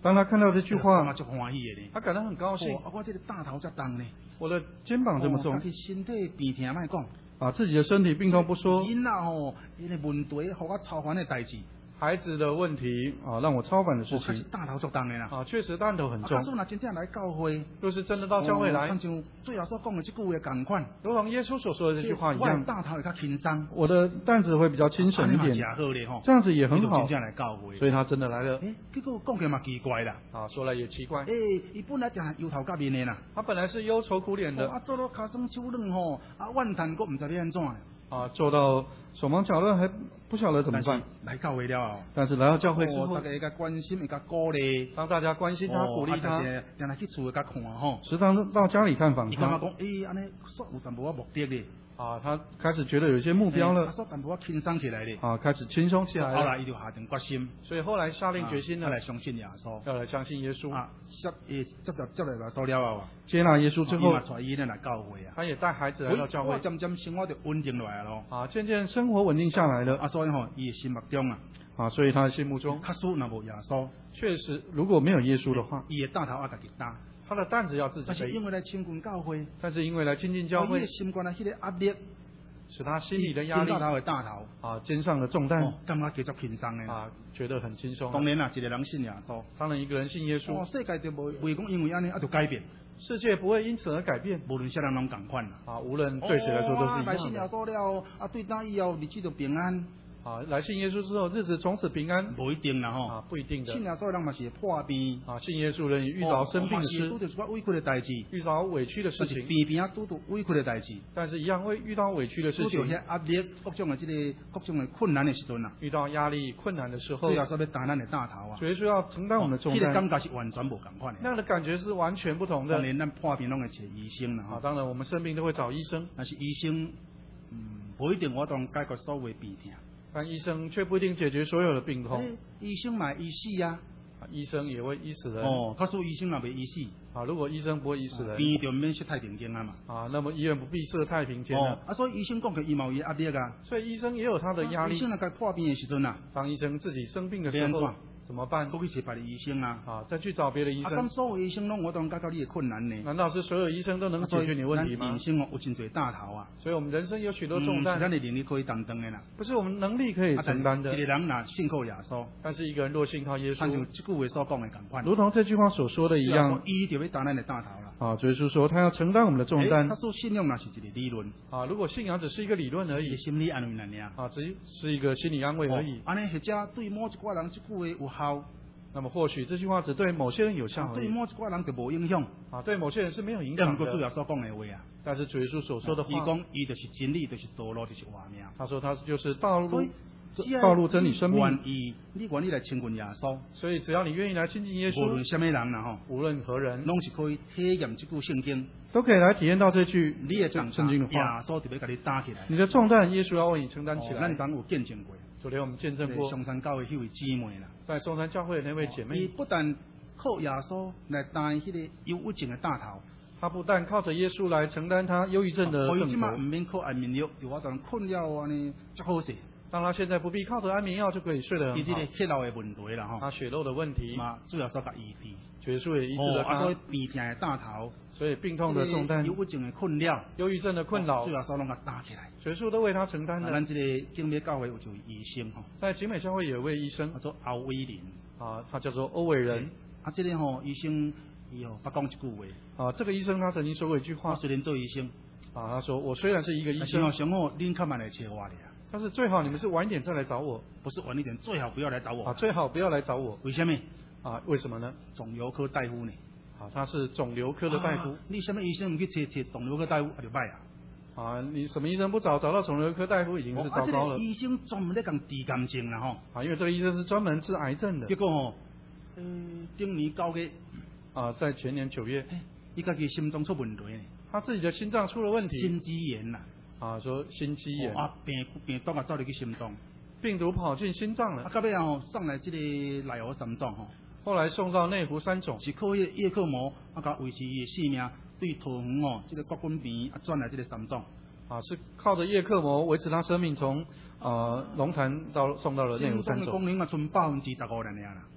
当他看到这句话， 就欢喜的呢。 他感到很高兴。 我这个大头才重呢， 我的肩膀这么重， 他身体病痛莫讲， 自己的身体病痛不说， 囡仔吼，伊个问题，互我超烦的代志。 孩子的问题让我超烦的事确实情大头足重的啦。 确实担头很重。 假使若真正来教会， 若是真的到教会来， 像最后所讲的这句话同款， 如同耶稣所说的这句话一样， 大头会较轻松， 我的担子会比较轻省一点，这样子也很好。 真正来教会， 所以他真的来了。 结果讲起嘛奇怪啦， 说来也奇怪。 伊本来定忧头甲面的啦， 他本来是忧愁苦脸的， 做到脚酸手软吼，怨叹佫唔知要安怎。 做到手忙脚乱还不晓得怎么办。 来教会了， 但是来到教会之后， 大家会甲关心，会甲鼓励， 当大家关心他、鼓励他， 定来去厝会甲看吼， 时常到家里探访他。 伊感觉讲，安尼煞有淡薄仔目的咧。 他开始觉得有一些目标了， 煞淡薄仔轻松起来咧。 开始轻松起来了。 后来伊就下定决心， 所以后来下定决心了， 来相信耶稣， 要来相信耶稣。 接来到了后， 接纳耶稣之后， 带伊来教会啊。 他也带孩子来到教会。 渐渐生活就稳定落来咯。 渐渐生活稳定下来了。 所以伊的心目中所以他的心目中， 假使若无耶稣， 确实如果没有耶稣的话， 伊的担头家己担， 他的担子要自己背。 但是因为来亲近教会， 亲近教会， 心肝的迄个压力， 使他心里的压力， 大头肩上的重担， 感觉继续轻松的觉得很轻松。 当然啦，一个人信耶稣， 当然一个人信耶稣， 世界就袂讲因为安尼就改变， 世界不会因此而改变， 无论啥人拢同款无论对谁来说都是一样的。 来信耶稣了，对当以后日子就平安。 来信耶稣之后，日子从此平安， 不一定啦不一定的。 信耶稣人嘛是破病， 信耶稣人也遇到生病的事， 拄着一寡委屈的代志， 遇到委屈的事情， 边拄到委屈的代志， 但是一样会遇到委屈的事情， 拄着遐压力，各种的困难的时阵遇到压力困难的时候， 主要说要担咱的大头所以说要承担我们的重担， 这个感觉是完全不同款的， 那样的感觉是完全不同的。 当然，咱破病拢会找医生啦， 当然我们生病都会找医生， 但是医生不一定我当解决所有的病痛。 但医生却不一定解决所有的病痛。 医生嘛医死呀， 医生也会医死人。 假使医生也未医死， 如果医生不会医死人， 病就免设太平间啊嘛。 那么医院不必设太平间了。 所以医生讲嘅伊嘛有压力啊。 所以医生也有他的压力。 医生在破病的时阵当医生自己生病的时候，怎么办？ 不去找别的医生再去找别的医生。 咁所有医生拢我当解决你的困难呢？ 难道是所有医生都能解决你的问题吗？ 人生有真多大头所以我们人生有许多重担， 是咱的能力可以担当的啦。 不是我们能力可以承担的。 一个人若信靠耶稣， 但是一个人若信靠耶稣， 像这句话所讲的同款， 如同这句话所说的一样， 伊就要担咱的大头啦。 主耶稣说他要承担我们的重担。 他说信仰那是一个理论如果信仰只是一个理论而已， 心理安慰人只是一个心理安慰而已。 安尼或者对某一寡人这句话有效。 那么或许这句话只对某些人有效而已， 对某一寡人就无影响对某些人是没有影响的。 主要所讲的话但是主耶稣所说的话， 伊讲伊就是真理，就是道路，就是活命。 他说他就是道路真理生命。 你愿意来亲近耶稣， 所以只要你愿意来亲近耶稣， 无论什么人啦无论何人， 拢是可以体验这句圣经， 都可以来体验到这句你的圣经的话。 耶稣就要给你担起来， 你的重担耶稣要为你承担起来。 咱当有见证过， 昨天我们见证过松山教会那位姊妹啦， 在松山教会的那位姐妹， 伊不但靠耶稣来担迄个忧郁症的大头， 他不但靠着耶稣来承担他忧郁症的更头， 唔免靠安眠药，有我当困扰安尼足好势。 当他现在不必靠着安眠药就可以睡得很好。 伊这个血漏的问题啦， 他血漏的问题， 主要说甲医治， 主耶稣也医治了他。 所以病痛的大头， 所以病痛的重担， 忧郁症的困扰， 忧郁症的困扰， 主要说拢甲担起来， 主耶稣都为他承担的。 咱这个景美教会有一位医生在景美教会有一位医生， 叫做欧伟林他叫做欧伟仁。 这个医生伊捌讲一句话这个医生他曾经说过一句话， 虽然做医生他说我虽然是一个医生， 上好恁较慢来找我的但是最好你们是晚一点再来找我， 不是晚一点，最好不要来找我最好不要来找我。 为什么为什么呢？ 肿瘤科大夫呢？ 他是肿瘤科的大夫。 你什么医生唔去找肿瘤科大夫就歹你什么医生不找到肿瘤科大夫已经是糟糕了。 这个医生专门在讲治癌症啦因为这个医生是专门治癌症的。 结果今年9月在前年9月， 伊家己心脏出问题呢， 他自己的心脏出了问题， 心肌炎啦。 说心肌炎病毒走入去心脏， 病毒跑进心脏了。 到尾送来这个内湖3种后来送到内湖3种， 是靠迄个叶克膜甲维持伊的性命，对桃园这个骨管病转来这个3种是靠着叶克膜维持他生命，从龙潭送到了内湖3种。 功能剩15%了啦。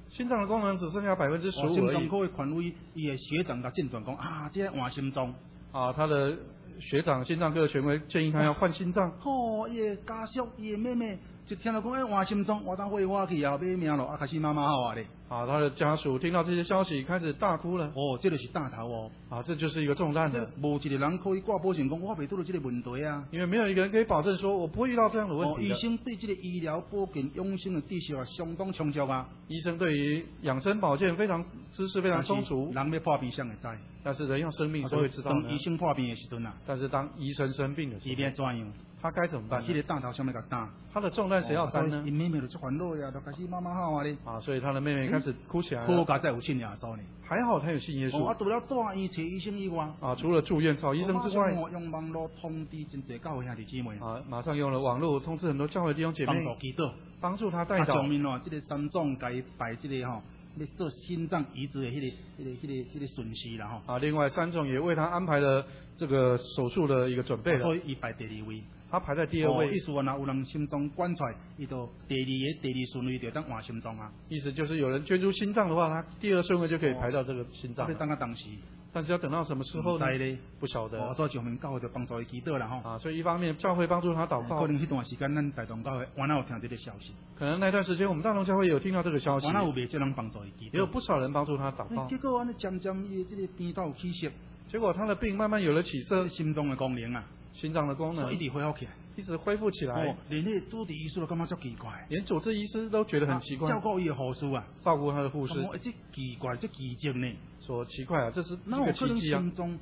心脏的功能只剩下15%而已。 心脏科的权威，伊的学长甲诊断讲啊，这换心脏。 啊，他的学长心脏科的权威建议他要换心脏。 伊的家属，伊的妹妹就听到讲换心脏，我当废话去啊，买命咯，啊，开始妈妈好啊咧。 啊，他的家属听到这些消息开始大哭了。 这就是大头哦。 啊，这就是一个重担的。 无一个人可以挂保证讲我袂拄到这个问题啊。 因为没有一个人可以保证说我不会遇到这样的问题的。 医生对这个医疗保健养生的知识啊相当充足啊。 医生对于养生保健知识非常充足。 人要破病才会知。 但是人要生病才会知道呢。 当医生破病的时阵啊。 但是当医生生病的时候， 伊要怎样？ 他该怎么办呢？ 这个大头上面甲担。 他的重担谁要担呢？ 伊妹妹就足烦恼呀，就开始妈妈好啊咧。 啊，所以他的妹妹开始哭起来了。 好家在有信耶稣呢。 还好他有信耶稣。 除了住院找医生以外。 啊，除了住院找医生之外。 用网络通知真侪教会兄弟姊妹。 啊，马上用了网络通知很多教会弟兄姐妹。 帮助祈祷。 帮助他带祷。 上面这个三总该摆这个要做心脏移植的迄个顺序啦吼。 啊，另外三总也为他安排了这个手术的一个准备了。 所以伊排第2位。 他排在第2位。 意思话，若有人心脏捐出来，伊就第2顺位就当换心脏啊。 意思就是有人捐出心脏的话，他第2顺位就可以排到这个心脏。 等到当时。 但是要等到什么时候呢？不晓得。 所以上面教会就帮助伊祈祷啦吼。 啊，所以一方面教会帮助他祷告。 可能迄段时间咱大同教会完了有听这个消息。 可能那段时间我们大同教会有听到这个消息。 完了有袂少人帮助伊祈祷。 也有不少人帮助他祷告。 结果安尼渐渐伊这个病道有起色。 结果他的病慢慢有了起色。 心脏的功能啊。 心脏的功能。 一直恢复起来。 一直恢复起来。 连那主治医师都感觉足奇怪。 连主治医师都觉得很奇怪。 照顾伊的护士啊。 照顾他的护士。 这奇怪，这奇迹呢。 说奇怪啊，这是那有可能心脏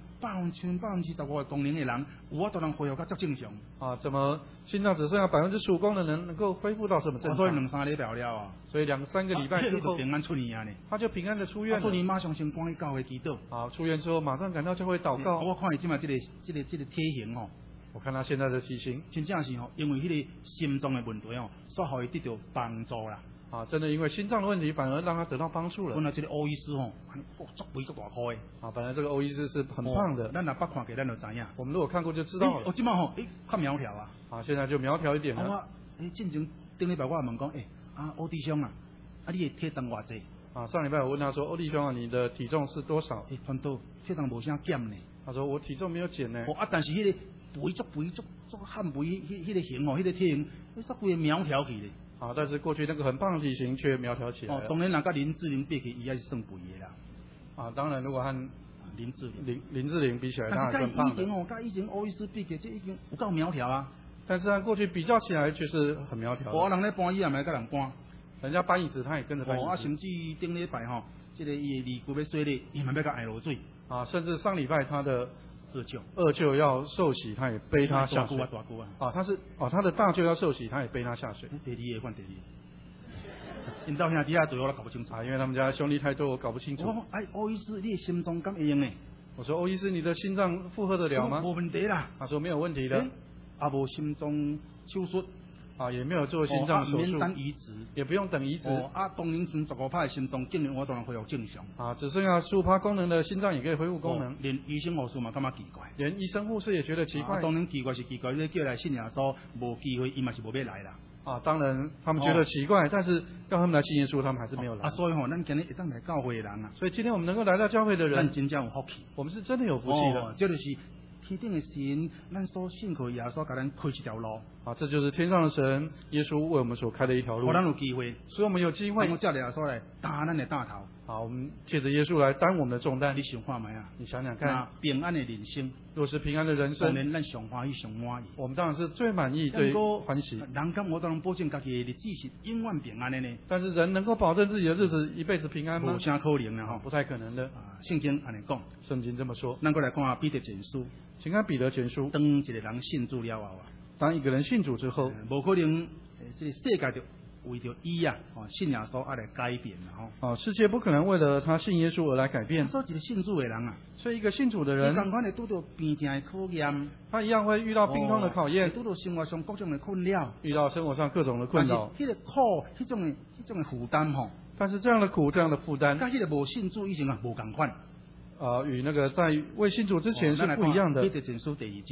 15%的功能的人，有法度能恢复到足正常。 啊，怎么心脏只剩下15%功能能够恢复到什么正常？ 所以2-3礼拜了啊。 所以2-3个礼拜之后， 平安出院啊呢。 他就平安的出院了。 出院马上先赶去教会祈祷。 好，出院之后马上赶到教会祷告。 我看伊今麦这个体型哦。 我看他现在的体型， 真正是因为迄个心脏的问题所让伊得到帮助啦。 啊，真的因为心脏的问题，反而让他得到帮助了。 本来这个欧医师足肥足大块的。 啊，本来这个欧医师是很胖的。 咱若捌看过，咱就知影。 我们如果看过就知道了。 今麦较苗条啊。 啊，现在就苗条一点了。 进前顶礼拜我问讲，欧弟兄啊，你的体重偌济？ 啊，上礼拜我问他说，欧弟兄啊，你的体重是多少？ 传到体重无啥减呢。 他说我体重没有减呢。 但是迄个肥足汉肥，迄个型迄个体型，煞规个苗条起咧。 啊，但是过去那个很胖的体型却苗条起来了。 当然，甲林志玲比起，伊还是算肥的啦。 啊，当然，如果和林志玲比起来，他还更胖的。 甲以前欧医师比起，这已经有够苗条啊。 但是和过去比较起来，却是很苗条。 人咧搬椅也没甲人搬， 人家搬椅子，他也跟着搬椅子。 甚至顶礼拜这个伊的二姑要洗礼，伊嘛要甲挨落水。 啊，甚至上礼拜他的二舅要受洗，他也背他下水。 大姑啊！ 他的大舅要受洗，他也背他下水。 第2个换第2个。因到兄弟下左右我搞不清楚。 啊，因为他们家兄弟太多，我搞不清楚。 欧医师，你的心脏敢会用呢？ 我说欧医师，你的心脏负荷得了吗？ 没问题啦。 他说没有问题的。 无心脏手术。 啊，也没有做心脏手术， 免等移植， 也不用等移植。 当年剩15%的心脏功能，我当然恢复正常。 啊，只剩下15%功能的心脏也可以恢复功能。 连医生护士嘛感觉奇怪， 连医生护士也觉得奇怪。 当然奇怪是奇怪，你叫来信耶稣，无机会，伊嘛是无要来啦。 啊，当然他们觉得奇怪，但是要他们来信耶稣，他们还是没有来。 所以咱今日一当来教会的人啊， 所以今天我们能够来到教会的人， 咱真正有福气， 我们是真的有福气的。 这就是天顶的神，咱所信靠耶稣，给咱开一条路。 啊，这就是天上的神，耶稣为我们所开的一条路。 我咱有机会， 所以我们有机会。 我叫耶稣来担咱的大头。 好，我们借着耶稣来担我们的重担。 你想看没啊？ 你想想看， 平安的人生， 若是平安的人生， 当然咱上欢喜上满意。 我们当然是最满意、最欢喜。 人敢我当然保证家己的日子是永远平安的呢？ 但是人能够保证自己的日子一辈子平安吗？ 无啥可能的哈， 不太可能的。 圣经安尼讲， 圣经这么说。 咱过来看彼得前书， 请看彼得前书。 当一个人信主了后啊， 当一个人信主之后， 无可能，这个世界就为着伊啊，信耶稣而来改变了哈。世界不可能为了他信耶稣而来改变。 所以一个信主的人啊， 所以一个信主的人， 同款的拄到病痛的考验， 他一样会遇到病痛的考验， 拄到生活上各种的困扰， 遇到生活上各种的困扰。 但是迄个苦，迄种的负担吼， 但是这样的苦，这样的负担， 跟迄个无信主以前啊无共款。 与那个在未信主之前是不一样的。 彼得前书第2章，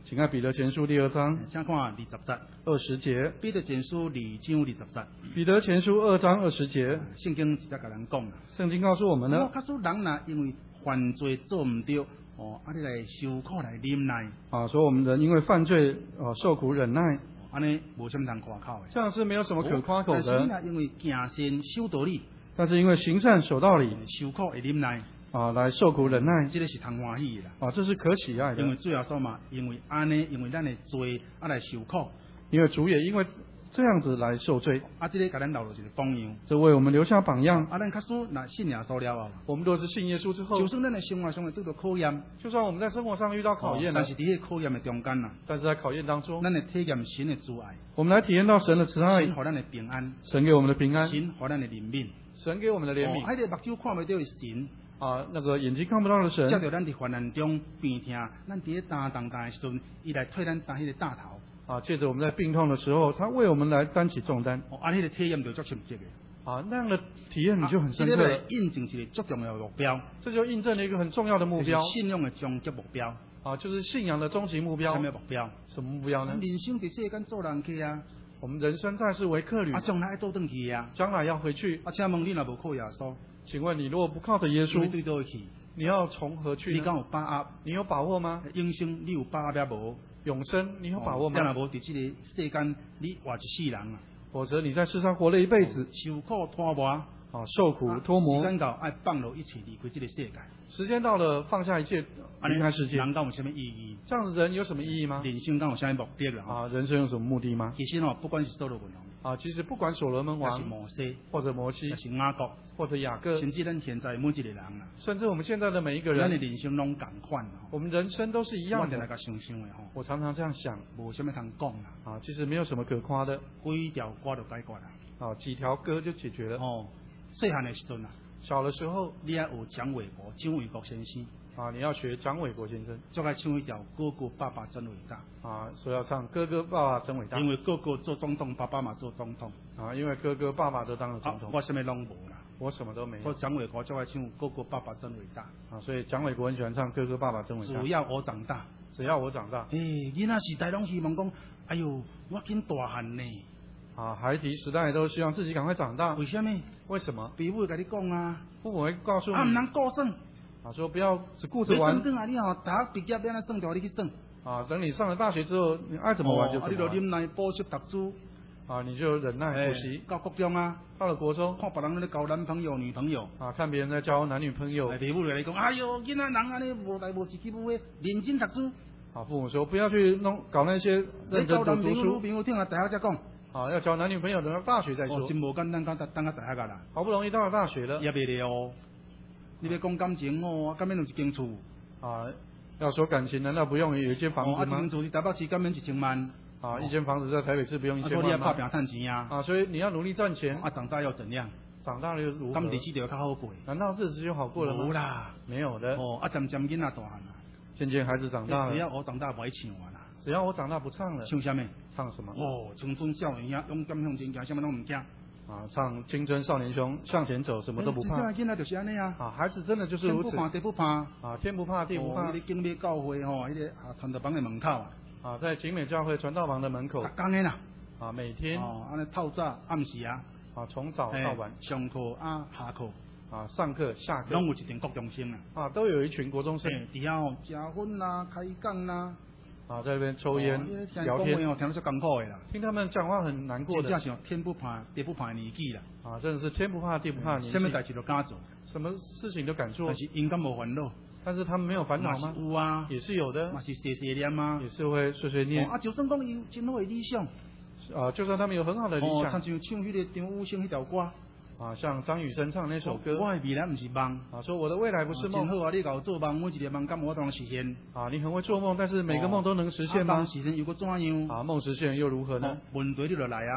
请看彼得前书第2章请看20节。 20节， 彼得前书2章20节。 彼得前书2章20节， 圣经直接甲咱讲啦。 圣经告诉我们呢， 假使人若因为犯罪做唔对，你来受苦来忍耐， 说我们人因为犯罪受苦忍耐， 安尼无什么通夸口的。 这样是没有什么可夸口但是你的。 若因为行善守道理， 但是因为行善守道理受苦会忍耐， 来受苦忍耐， 这个是通欢喜的啦。 这是可喜爱的因。为最后说嘛，因为安尼，因为咱的罪来受苦， 因为主也因为这样子来受罪， 这个甲咱留落一个榜样。 这为我们留下榜样。 咱假使若信耶稣了后， 我们若是信耶稣之后就，算咱的生活上会遇到考验， 就算我们在生活上遇到考验了但，是伫个考验的中间呐， 但是在考验当中， 咱会体验神的慈爱， 我们来体验到神的慈爱神，互咱的平安， 神给我们的平安， 神互咱的怜悯， 神给我们的怜悯迄个目睭看袂到的神。 那个眼睛看不到的神， 接着咱伫患难中病痛，咱伫咧担重担的时阵，伊来替咱担迄个大头。 借着我们在病痛的时候，他为我们来担起重担。 迄个体验就足深刻的。 那样的体验你就很深刻了。 这个来印证一个足重要的目标， 这就印证了一个很重要的目标就是信仰的终极目标。 就是信仰的终极目标。 什么目标？ 什么目标呢？ 人生伫世间做人客啊， 我们人生在世为客旅， 将来要倒转去啊。 将来要回去。 请问你若无靠耶稣， 请问你如果不靠着耶你稣， 对倒去？ 你要从何去呢？ 你敢有把握？ 你有把握吗？ 永生你有把握也无？ 永生你有把握吗？ 若无伫这个世间，你活一世人啊， 否则你在世上活了一辈子， 受苦拖磨， 受苦拖磨。 时间到爱放落一起离开这个世界。 时间到了，放下一切，离开世界。 人敢有什么意义？ 这样子人有什么意义吗？ 人生敢有什么目的啦？ 人生有什么目的吗？ 其实不管是所罗门王， 其实不管所罗门王， 还是摩西， 或者摩西， 还是雅各， 或者雅各， 甚至咱现在每一个人啊， 甚至我们现在的每一个咱的人， 人生拢共款我们人生都是一样的。 我来甲想想的我常常这样想， 无什么通讲啦。 其实没有什么可夸的。 几条歌就解决啦。 几条歌就解决了。 细汉的时阵啊， 小的时候， 你要学蒋纬国先生。 你要学蒋纬国先生， 就该唱一条《哥哥爸爸真伟大》 说要唱《哥哥爸爸真伟大》， 因为哥哥做总统，爸爸嘛做总统因为哥哥爸爸都当了总统。 我什么拢无啦， 我什么都没有。 所以蒋纬国就该唱《哥哥爸爸真伟大》 所以蒋纬国很喜欢唱《哥哥爸爸真伟大》。 只要我长大， 只要我长大。 囡仔时代拢希望讲，哎呦，我紧大汉呢。 孩提时代都希望自己赶快长大。 为什么？ 为什么？ 父母会跟你讲啊， 父母会告诉你， 唔能顾算。 说不要只顾着玩。 你算你大学毕业要安怎算就你去算。 等你上了大学之后，你爱怎么玩就怎么玩。 你就忍耐补习读书。 你就忍耐补习。 到国中啊， 到了国中， 看别人在交男朋友、女朋友。 看别人在交男女朋友。 父母来讲，哎呦，囡仔人安尼无代无志去母的，认真读书。 父母说不要去搞那些认真读书。 女朋友听了大学再讲。 要交男女朋友，等到大学再说。 真无简单，当到大学啦。 好不容易到了大学了， 也未了。你要讲感情敢免有一间厝。 要说感情，难道不用有一间房子吗？ 一间厝在台北市敢免1000万。 一间房子在台北市不用1000万吗？ 所以你要打拼赚钱啊。 所以你要努力赚钱。 长大要怎样？ 长大了又如何？ 日子就较好过。 难道日子就好过了吗？ 无啦， 没有的。 渐渐囡仔大汉啦。 渐渐孩子长大了。 只要我长大不爱唱啦。 只要我长大不唱了。 唱什么？ 唱什么？ 青春少年呀，勇敢向前行，什么拢唔惊。 唱青春少年雄向前走，什么都不怕。 现在就是安尼啊。 孩子真的就是如此。 天不怕地不怕。 天不怕地不怕。 那景美教会那个传道房的门口。 在景美教会传道房的门口。 当然啦。 每天。 安尼透早暗时啊。 从早到晚。 上课下课。 上课下课。 拢有一群国中生啊。都有一群国中生。 底下食薰啦，开讲啦。 在那边抽烟聊天， 听得出艰苦的啦。 听他们讲话很难过的。 真正是天不怕地不怕的年纪啦。 真的是天不怕地不怕的年纪。 什么代志都敢做， 什么事情都敢做。 但是因敢无烦恼。 但是他们没有烦恼吗？ 有啊， 也是有的。 嘛是碎碎念啊， 也是会碎碎念。 就算讲有真好的理想， 就算他们有很好的理想。 像唱迄个张雨生迄条歌。 像张雨生唱那首歌， 我的未来不是梦。 说我的未来不是梦。 真好你搞做梦，每一个梦敢无都能实现。 你很会做梦，但是每个梦都能实现吗？ 梦实现又个怎样？ 梦实现又如何呢？ 问题你就来啊。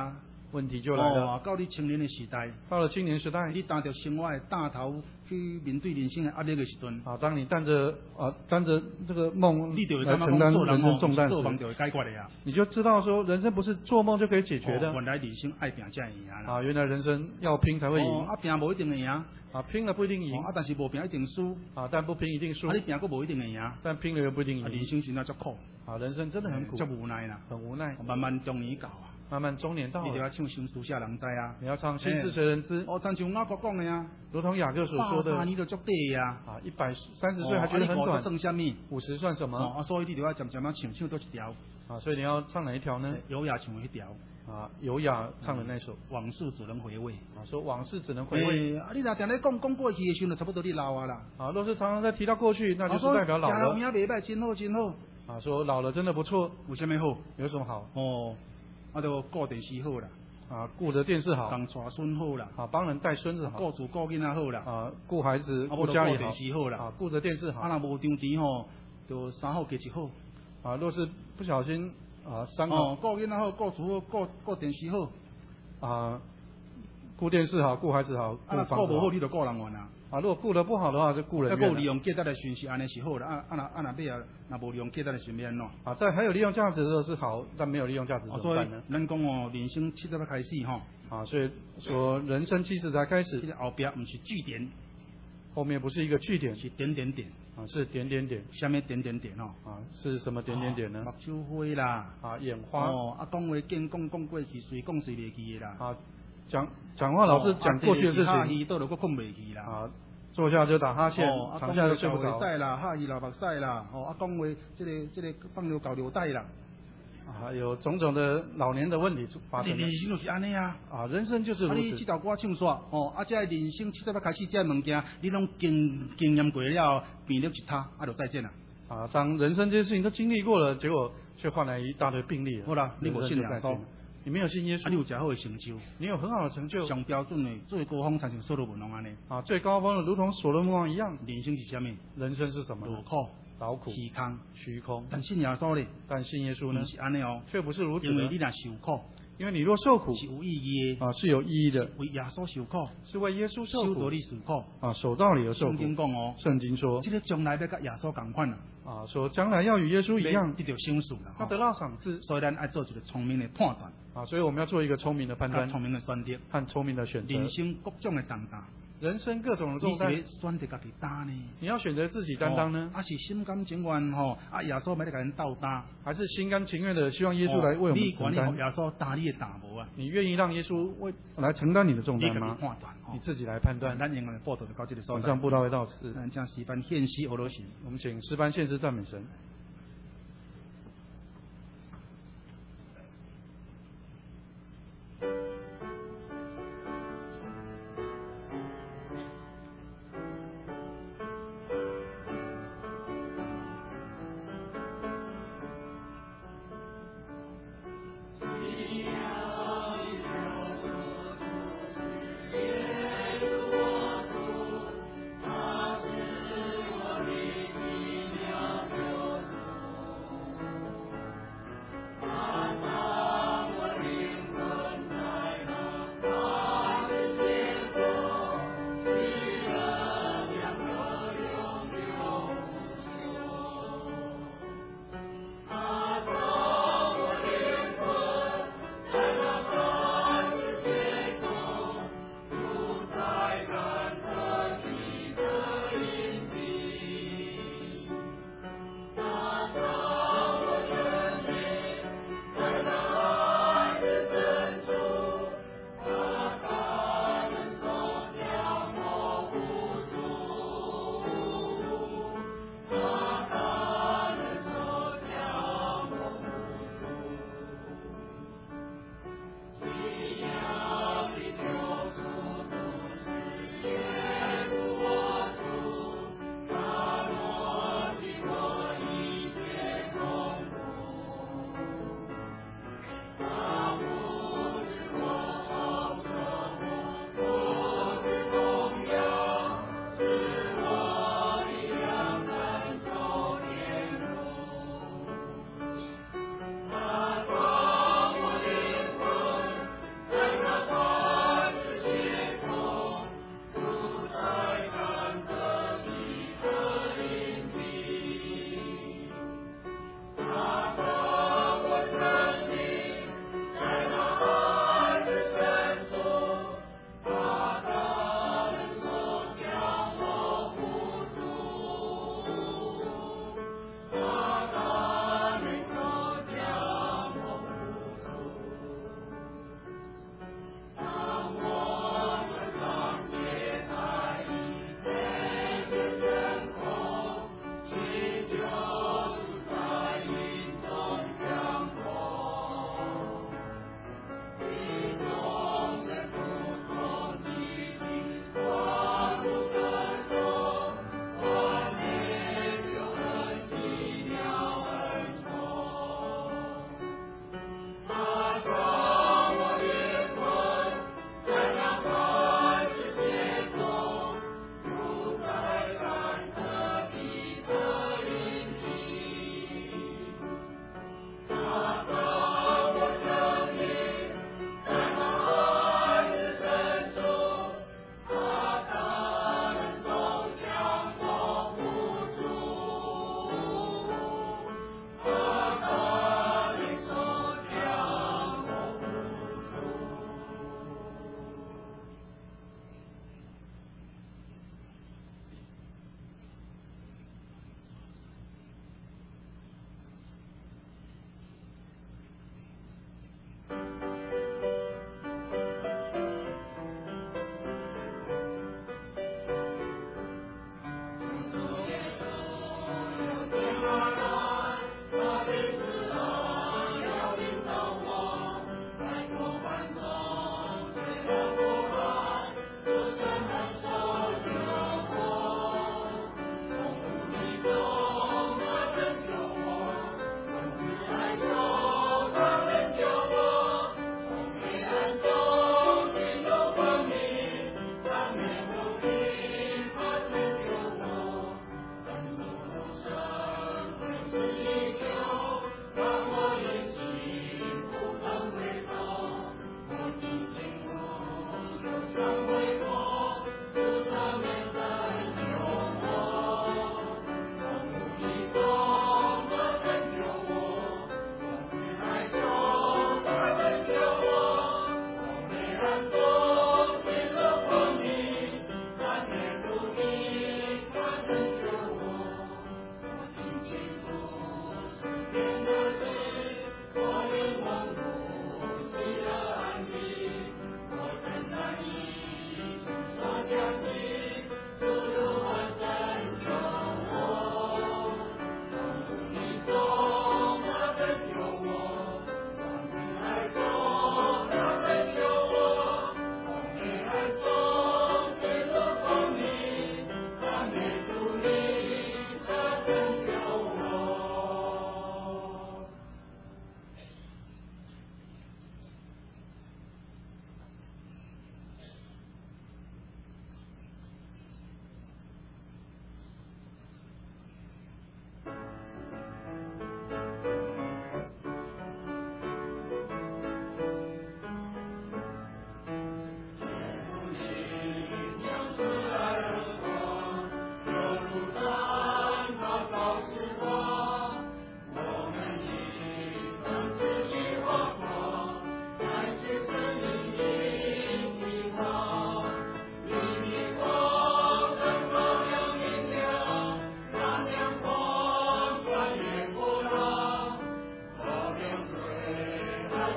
问题就来了。 到你青年的时代， 到了青年时代， 你担着生活的大头去面对人生的压力的时阵， 当你担着这个梦你就会来承担人生重担做梦时， 就会解决的呀。 你就知道说人生不是做梦就可以解决的。 原来人生爱拼才会赢啦。 原来人生要拼才会赢。 拼无一定会赢。 拼了不一定赢。 但是无拼一定输。 但不拼一定输。 你拼过无一定会赢。 但拼了又不一定赢。 人生真的足苦。 人生真的很苦。 足无奈啦。 很无奈。 慢慢中年到啊。 慢慢中年到了， 你就要唱心思下人知啊！ 你要唱心思谁人知？ 亲像雅各讲的呀， 如同雅各所说的， 你就足短呀 ！130岁还觉得很短， 剩什么 ？50算什么？ 所以你就要渐渐啊唱多一条。 所以你要唱哪一条呢？ 优雅唱一条。 优雅唱的那首。 往事只能回味。 说往事只能回味。 你若常咧讲过去的时候，差不多你老啊啦。 若是常常在提到过去，那就是代表老了。 老命袂歹，真好真好。 说老了真的不错。 有什么好？ 有什么好？ 就顾电视好啦， 顾着电视好， 帮带孙好啦， 帮人带孙子好， 顾厝顾囡仔好啦， 顾孩子顾家里好， 好啦， 顾着电视好。 若无张钱就三好加一好。 若是不小心三好， 顾囡仔好，顾厝好，顾电视好。 顾电视好，顾孩子好，顾房好。 顾无好，你就顾人怨啊。 如果顾得不好的话，就顾人怨。 利用价值来巡视，安尼是好的。那尾啊，若无利用价值来巡要安怎？ 在还有利用价值的时候是好，但没有利用价值怎么办呢？ 咱讲人生70才开始所以说人生70才开始。 后边不是句点， 后面不是一个句点， 是点点点。 是点点点。 下面点点点是什么点点点呢？ 目睭花啦。 眼花。 讲话见讲过去，随讲随袂记的啦。 讲话老是讲过去的事情。 哈气倒落，我困袂去啦。 坐下就打哈欠，躺下就睡不着。 讲话啦，哈气流目屎啦，讲话这个放尿搞流带啦。 有种种的老年的问题发生。 人生就是安尼啊。 人生就是如此。 你这条歌唱煞，这人生70开始这物件，你拢经验过了，变了一塌，就再见啦。 当人生这些事情都经历过了，结果却换来一大堆病例了。 好啦，你无信耶稣。 你没有信耶稣， 你有较好的成就， 你有很好的成就， 上标准的最高峰，才像所罗门王安尼。 最高峰的如同所罗门王一样。 人生是什么？ 人生是什么？劳苦、虚空。 但信耶稣呢？ 但信耶稣呢？ 是安尼却不是如此。 因为你若受苦， 因为你若受苦是有意义的是有意义的。 为耶稣受苦， 是为耶稣受苦。 守道理受苦守道理而受苦。 圣经讲圣经说， 这个将来要跟耶稣同款说将来要与耶稣一样， 得到赏赐啦， 要得到赏赐。 所以咱要做一个聪明的判断所以我们要做一个聪明的判断、 聪明的选择和聪明的选择。 人生各种的担当， 人生各种的重担， 你选择家己担呢？ 你要选择自己担当呢？ 是心甘情愿耶稣要来跟人斗担， 还是心甘情愿的希望耶稣来为我们承担？ 你耶稣担你的担无啊？ 你愿意让耶稣来承担你的重担吗？你自己来判断。 咱英文的报道就到这里收。 晚上布道会到此。 将诗班献诗俄罗斯， 我们请诗班献诗赞美神。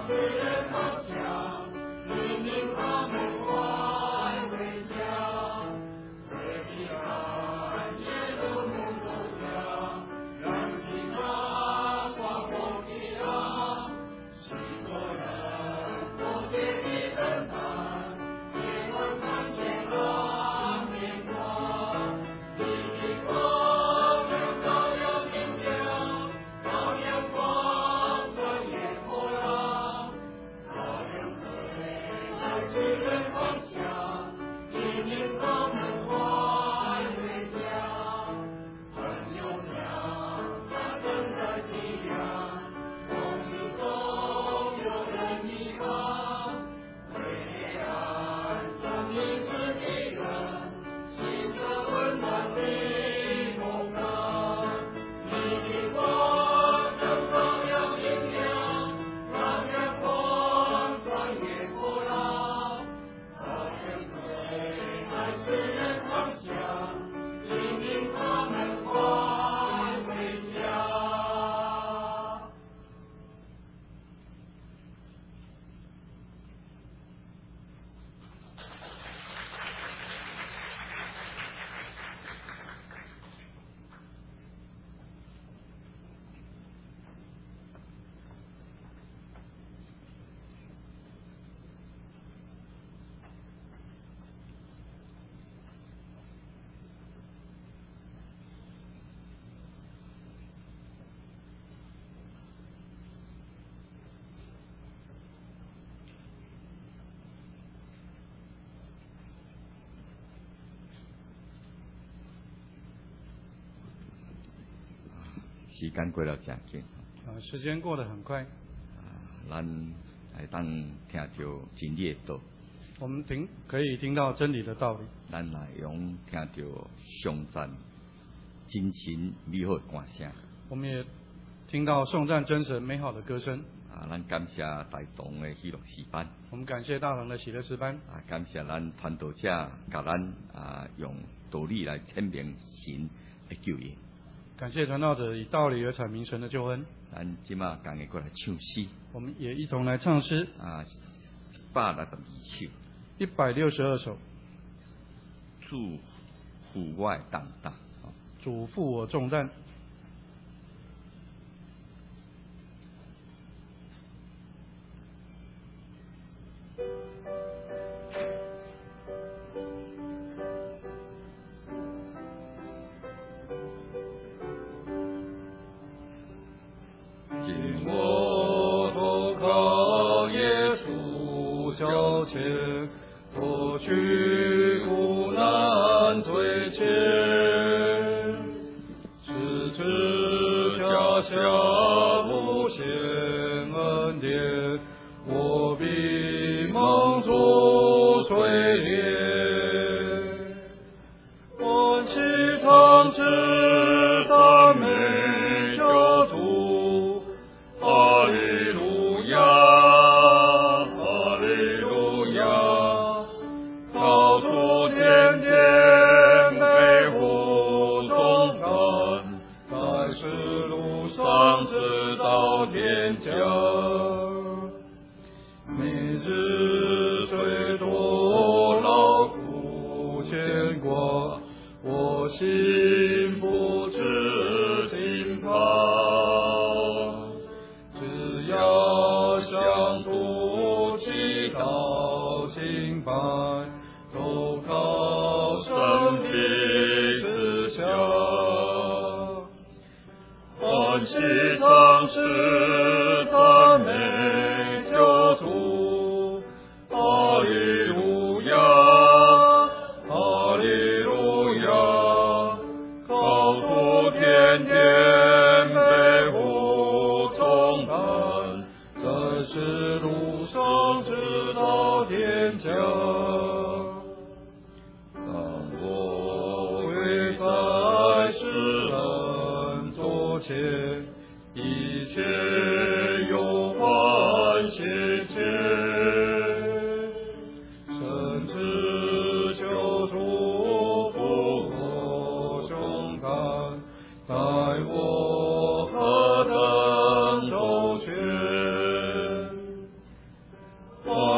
时间过了真紧。 时间过得很快。 咱来当听到真理的道。 我们可以听到真理的道理。 咱来用听到颂赞真情美好的歌声。 我们也听到颂赞真神美好的歌声。 咱感谢大同的喜乐诗班。 我们感谢大同的喜乐诗班。 感谢咱传道者，甲咱用道理来阐明神的救恩。 感谢传道者以道理而阐明神的救恩。 咱今嘛赶紧过来唱诗。 我们也一同来唱诗。 162首。 162首。 主负我的重担。 主负我重担。 脱去苦难罪愆，十字架下无限恩典，我必蒙主垂怜。欢喜唱诗赞美救主，哈利路亚。直到天降，每日虽多劳苦牵挂，我心不知停泊。只要向主祈祷敬拜，投靠神的慈祥。欢喜唱诗赞美救主，哈利路亚，哈利路亚，高呼天天背负重担，在世路上直到天降。当我为在世人作前，一切有欢喜切，甚至救主负我重担，待我何等周全。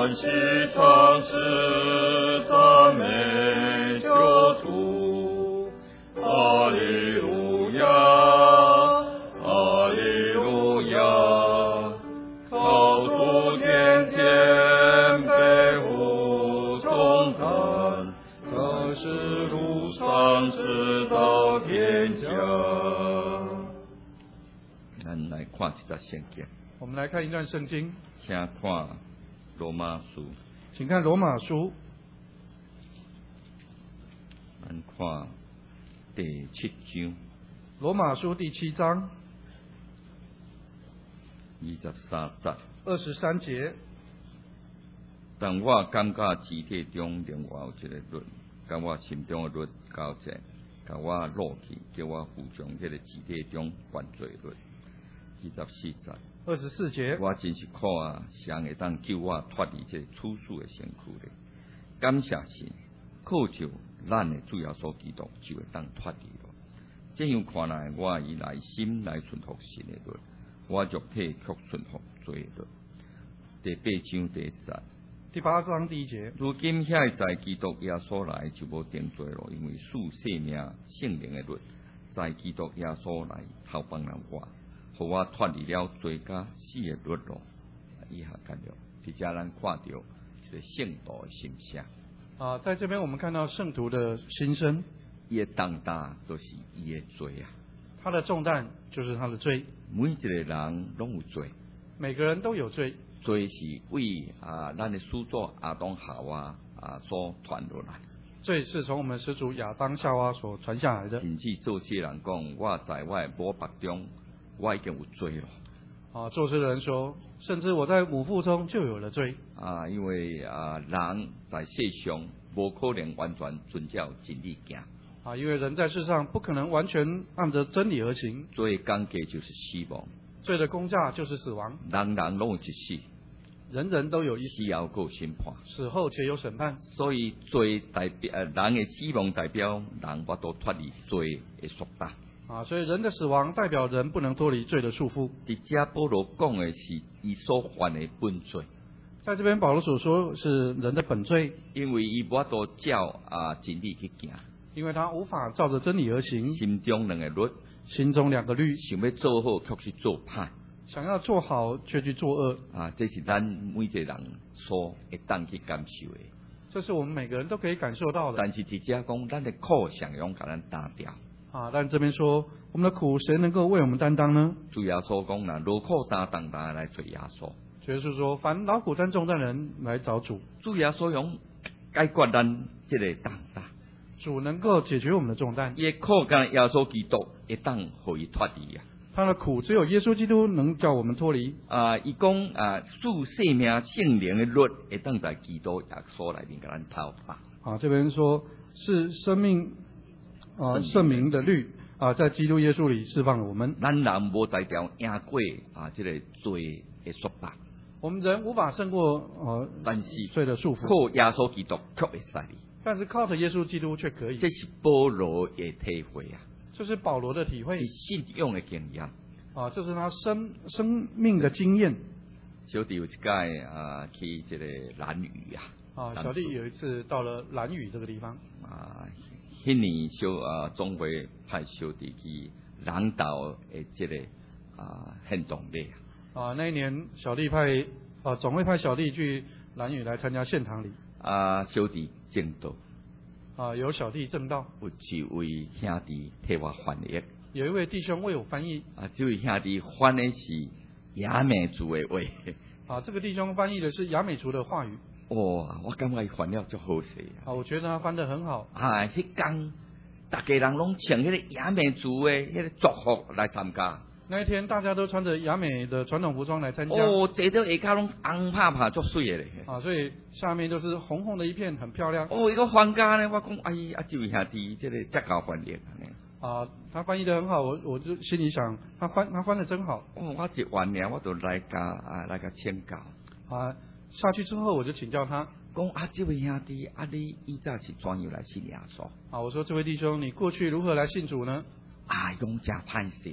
欢喜唱诗赞美救主，哈利路亚，哈利路亚，靠主天天背负重担，在世路上直到天家。 咱来看一则圣经， 我们来看一段圣经， 请看罗马书， 请看罗马书咱看第7章罗马书第7章 23节。 23节。 但我感觉肢体中另外有一个律，甲我心中的律交战，甲我落去，叫我服从迄个肢体中犯罪律。24节。 24节。 我真是苦啊！谁会当救我脱离这处死的身躯咧？感谢神，靠着咱的主耶稣基督就会当脱离了。这样看来，我以内心来顺服神的律，我肉体却顺服罪律。第8章第1节。 第8章第1节。 如今遐在基督耶稣来就无定罪了，因为属生命圣灵的律在基督耶稣来头帮人我，互我脱离了罪甲死的律咯。以下干了，即家咱看到一个圣道的心声。 在这边我们看到圣徒的心声， 伊的重担都是伊的罪啊。 他的重担就是他的罪。 每一个人拢有罪， 每个人都有罪。 罪是为咱的始祖亚当夏娃所传落来。 罪是从我们始祖亚当夏娃所传下来的。 甚至做些人讲，我在我的母腹中，我已经有罪了。 做事的人说，甚至我在母腹中就有了罪。 因为人在世上无可能完全遵照真理行。 因为人在世上不可能完全按着真理而行。 罪的工价就是死亡。罪的工价就是死亡。 人人拢有一死。 人人都有一死， 死后有审判， 死后且有审判。 所以罪代表人的死亡代表人不都脱离罪的束缚。 所以人的死亡代表人不能脱离罪的束缚。 伫这保罗讲的是伊所犯的本罪。 在这边保罗所说是人的本罪， 因为伊无都照真理去行， 因为他无法照着真理而行。 心中两个律， 心中两个律， 想要做好却是做歹。 想要做好却去作恶这是咱每一个人所会当去感受的。 这是我们每个人都可以感受到的。 但是直接讲，咱的苦谁用甲咱担掉？ 但这边说，我们的苦谁能够为我们担当呢？ 主耶稣讲啦，劳苦担当的来找耶稣。 就是说，凡劳苦担重担的人来找主。 主耶稣用解决咱这个担当。 主能够解决我们的重担。 伊苦干耶稣基督会当互伊脱离啊。 他的苦只有耶稣基督能叫我们脱离。 伊讲属生命圣灵的律会当在基督耶稣内面给咱头发。 这边说是生命圣明的律在基督耶稣里释放了我们。 咱人无在条赢过这个罪的束缚。我们人无法胜过但是罪的束缚。 靠耶稣基督却会使你。 但是靠着耶稣基督却可以。 这是保罗的体会啊。 这是保罗的体会， 信用的经验这是他生命的经验。 小弟有一届去这个兰屿小弟有一次到了兰屿这个地方迄年总会派小弟去人道的这个行动礼那一年小弟总会派小弟去兰屿来参加献堂礼小弟正道。 有小弟正道， 有一位兄弟替我翻译， 有一位弟兄为我翻译。 这位兄弟翻的是雅美族的话。 这个弟兄翻译的是雅美族的话语。 我感觉伊翻了足好势我觉得他翻得很好。 迄天大家人拢穿迄个雅美族的迄个族服来参加。 那一天大家都穿着雅美的传统服装来参加。 坐到下骹拢红拍拍足水的咧。 所以下面都是红红的一片，很漂亮。 一个翻家呢，我讲这位兄弟这个遮高翻译他翻译得很好，我就心里想，他翻得真好。 我一完了，我就来个请教。 下去之后我就请教他， 讲这位兄弟你以前是怎样来信耶稣？ 我说这位弟兄，你过去如何来信主呢？ 用真歹势啦。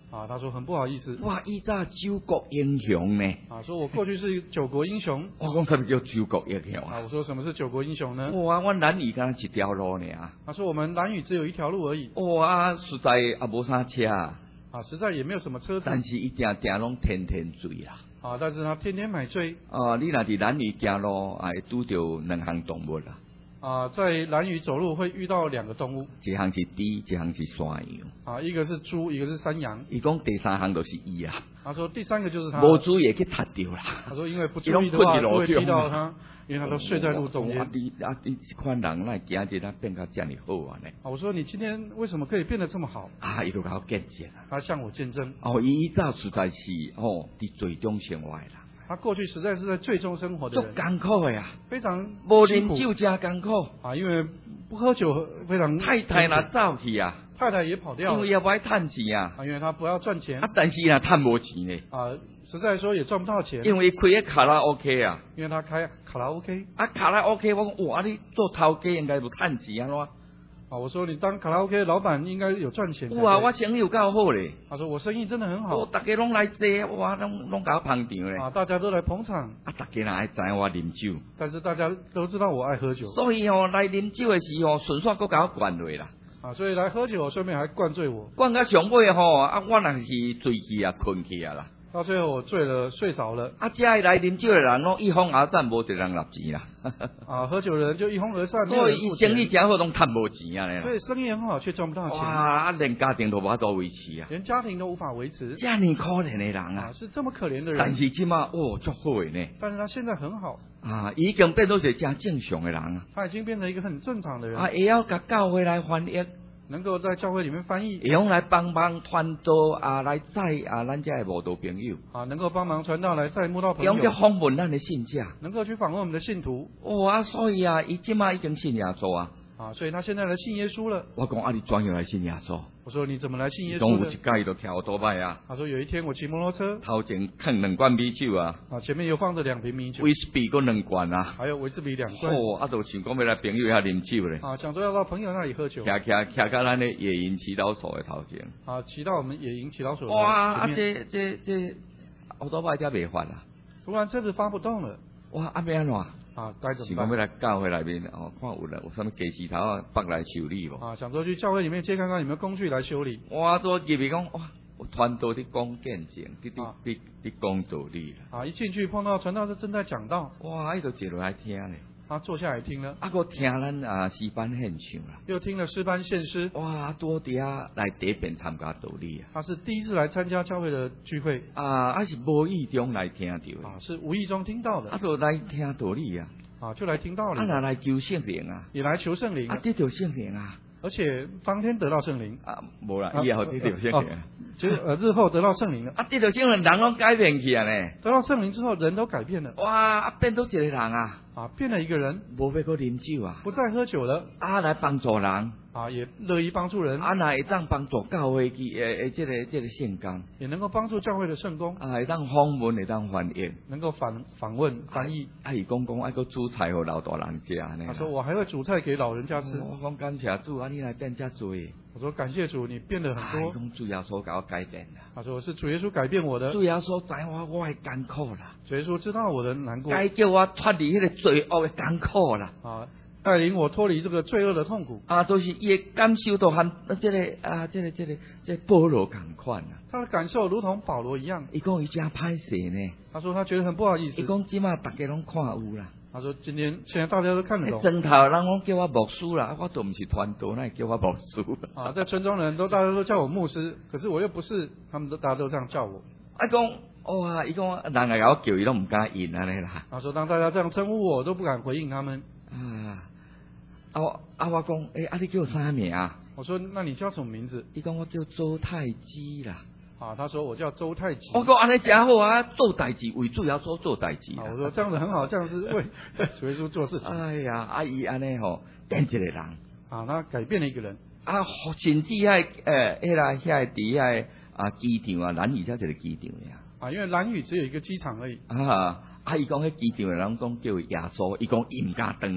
啊，他说很不好意思。 哇，以早九国英雄呢？ 啊，说我过去是九国英雄。 我讲什么叫九国英雄啊，我说什么是九国英雄呢？ 哇，我兰屿敢一条路呢啊。 他说我们兰屿只有一条路而已。 哇，实在也无啥车。 啊，实在也没有什么车子。 但是一定拢天天醉啦。 啊，但是他天天买醉。 啊，你若伫兰屿行路，会拄着两项动物啦。 啊，在兰屿走路会遇到两个动物， 一项是猪，一项是山羊。 啊，一个是猪，一个是山羊。 伊讲第三项就是伊啊。 他说第三个就是他。 无注意去踢掉啦。 他说因为不注意的话会踢到他，因为他都睡在路中间。 你这款人那今日他变到这样好啊呢？ 啊，我说你今天为什么可以变得这么好？ 啊，伊就甲我见证啊。 他向我见证。 哦，伊早实在是伫最中生活啦。 他过去实在是在最终生活的人， 足艰苦的呀， 非常无啉酒真艰苦啊，因为不喝酒非常。 太太若走去啊， 太太也跑掉了， 因为也不爱趁钱啊， 因为他不要赚钱啊，但是若趁无钱呢， 啊，实在说也赚不到钱， 因为开个卡拉 OK 啊， 因为他开卡拉 OK， 啊，卡拉 OK 我讲哇，你做头家应该有趁钱啊喏。 啊，我说你当卡拉 OK 老板应该有赚钱。 哇，我生意有够好嘞。 他说我生意真的很好。 大家拢来坐，哇，拢搞捧场嘞。 啊，大家都来捧场。 啊，大家哪爱知我啉酒？ 但是大家都知道我爱喝酒。 所以哦，来啉酒的时候，顺续搁搞我灌落啦。 啊，所以来喝酒，顺便还灌醉我。 灌到上尾吼，啊，我若是醉去啊，困去啊啦。 到最后我醉了，睡着了。 啊，这来啉酒的人拢一哄而散，无一个人纳钱啦。 啊，喝酒的人就一哄而散， 所以生意真好，拢赚无钱啊！ 所以生意很好，却赚不到钱。 哇，连家庭都无法度维持啊！ 连家庭都无法维持。 这么可怜的人啊！ 是这么可怜的人。 但是即马哦，足好的呢。 但是他现在很好。 啊，已经变做一个真正常的人啊！ 他已经变成一个很正常的人。 啊，也要甲教会来翻译。 能够在教会里面翻译， 也用来帮忙传道啊，来载啊，咱这慕道朋友啊，能够帮忙传道来载慕道朋友， 用去访问咱的信者， 能够去访问我们的信徒。 哇，所以啊，伊即马已经信耶稣啊。 啊，所以他现在来信耶稣了。 我讲啊，你怎样来信耶稣？ 我说你怎么来信耶稣的？ 总有一届就跳多摆啊。 他说有一天我骑摩托车， 头前放2罐米酒啊。 啊，前面又放着2瓶米酒。 威士忌搁2罐啊。 还有威士忌2罐。 哦，啊，就想讲要来朋友遐啉酒咧。 啊，想说要到朋友那里喝酒。 徛到咱的野营祈祷所的头前。 啊，骑到我们野营祈祷所。 哇，啊这奥多摆才袂发啦。 突然车子发不动了。 哇，啊要安怎？ 啊，该怎么办？ 是讲要来教会内面哦，看有啥物计时头啊，北来修理无？ 啊，想说去教会里面借看看有没有工具来修理。 哇，做入去讲哇，传道伫讲见证，伫讲道理啦。 啊，一进去碰到传道士正在讲道。 哇，伊就坐落来听咧。 他坐下来听了。 啊，个听咱啊诗班献唱啦。 又听了诗班献诗。 哇，多伫啊来第一遍参加道理啊。 他是第一次来参加教会的聚会。 啊，是无意中来听到的。 啊，是无意中听到的。 啊，就来听道理啊。 啊，就来听道理。 啊，来求圣灵啊。 也来求圣灵。 啊，得到圣灵啊。 而且当天得到圣灵。 啊，无啦，以后得到圣灵。 就是日后得到圣灵了。 啊，得到圣灵，人拢改变去啊呢。 得到圣灵之后，人都改变了。 哇，变做一个人啊。 啊，变了一个人。 无要搁啉酒啊。 不再喝酒了。 啊，来帮助人。 啊，也乐意帮助人。 啊，那会当帮助教会去这个圣工。 也能够帮助教会的圣工。 啊，会当访问，会当翻译。 能够访问翻译。 啊，伊讲爱搁煮菜互老大人食呢。 他说我还会煮菜给老人家吃。 我讲感谢主啊，你来变遮多。 我说感谢主，你变得很多。 讲主耶稣甲我改变啦。 他说是主耶稣改变我的。 主耶稣知我的艰苦啦。 主耶稣知道我的难过。 该叫我脱离迄个罪恶的艰苦啦。 啊，带领我脱离这个罪恶的痛苦。 啊，都是伊感受到和这保罗同款啊。 他的感受如同保罗一样。 伊讲伊真歹势呢。 他说他觉得很不好意思。 伊讲即马大家拢看有啦。 他说现在大家都看得懂。 村头人拢叫我牧师啦，我都不是传道，那叫我牧师。 啊，在村庄的人大家都叫我牧师，可是我又不是，大家都这样叫我。 啊，讲哇，伊讲人来我叫伊拢唔敢应安尼啦。 他说当大家这样称呼我，都不敢回应他们。 我讲你叫啥名啊？ 我说那你叫什么名字？ 伊讲我叫周太基啦。 啊，他说我叫周太基。 我讲安尼真好啊，做代志为主要做代志。 我说这样子很好，这样是为主耶稣做事情。 哎呀，阿姨安尼吼变一个人。 啊，他改变了一个人。 啊，甚至遐伫遐机场啊，兰屿才一个机场呀。 啊，因为兰屿只有一个机场而已。 伊讲迄机场的人讲叫耶稣，伊讲伊唔敢登啦。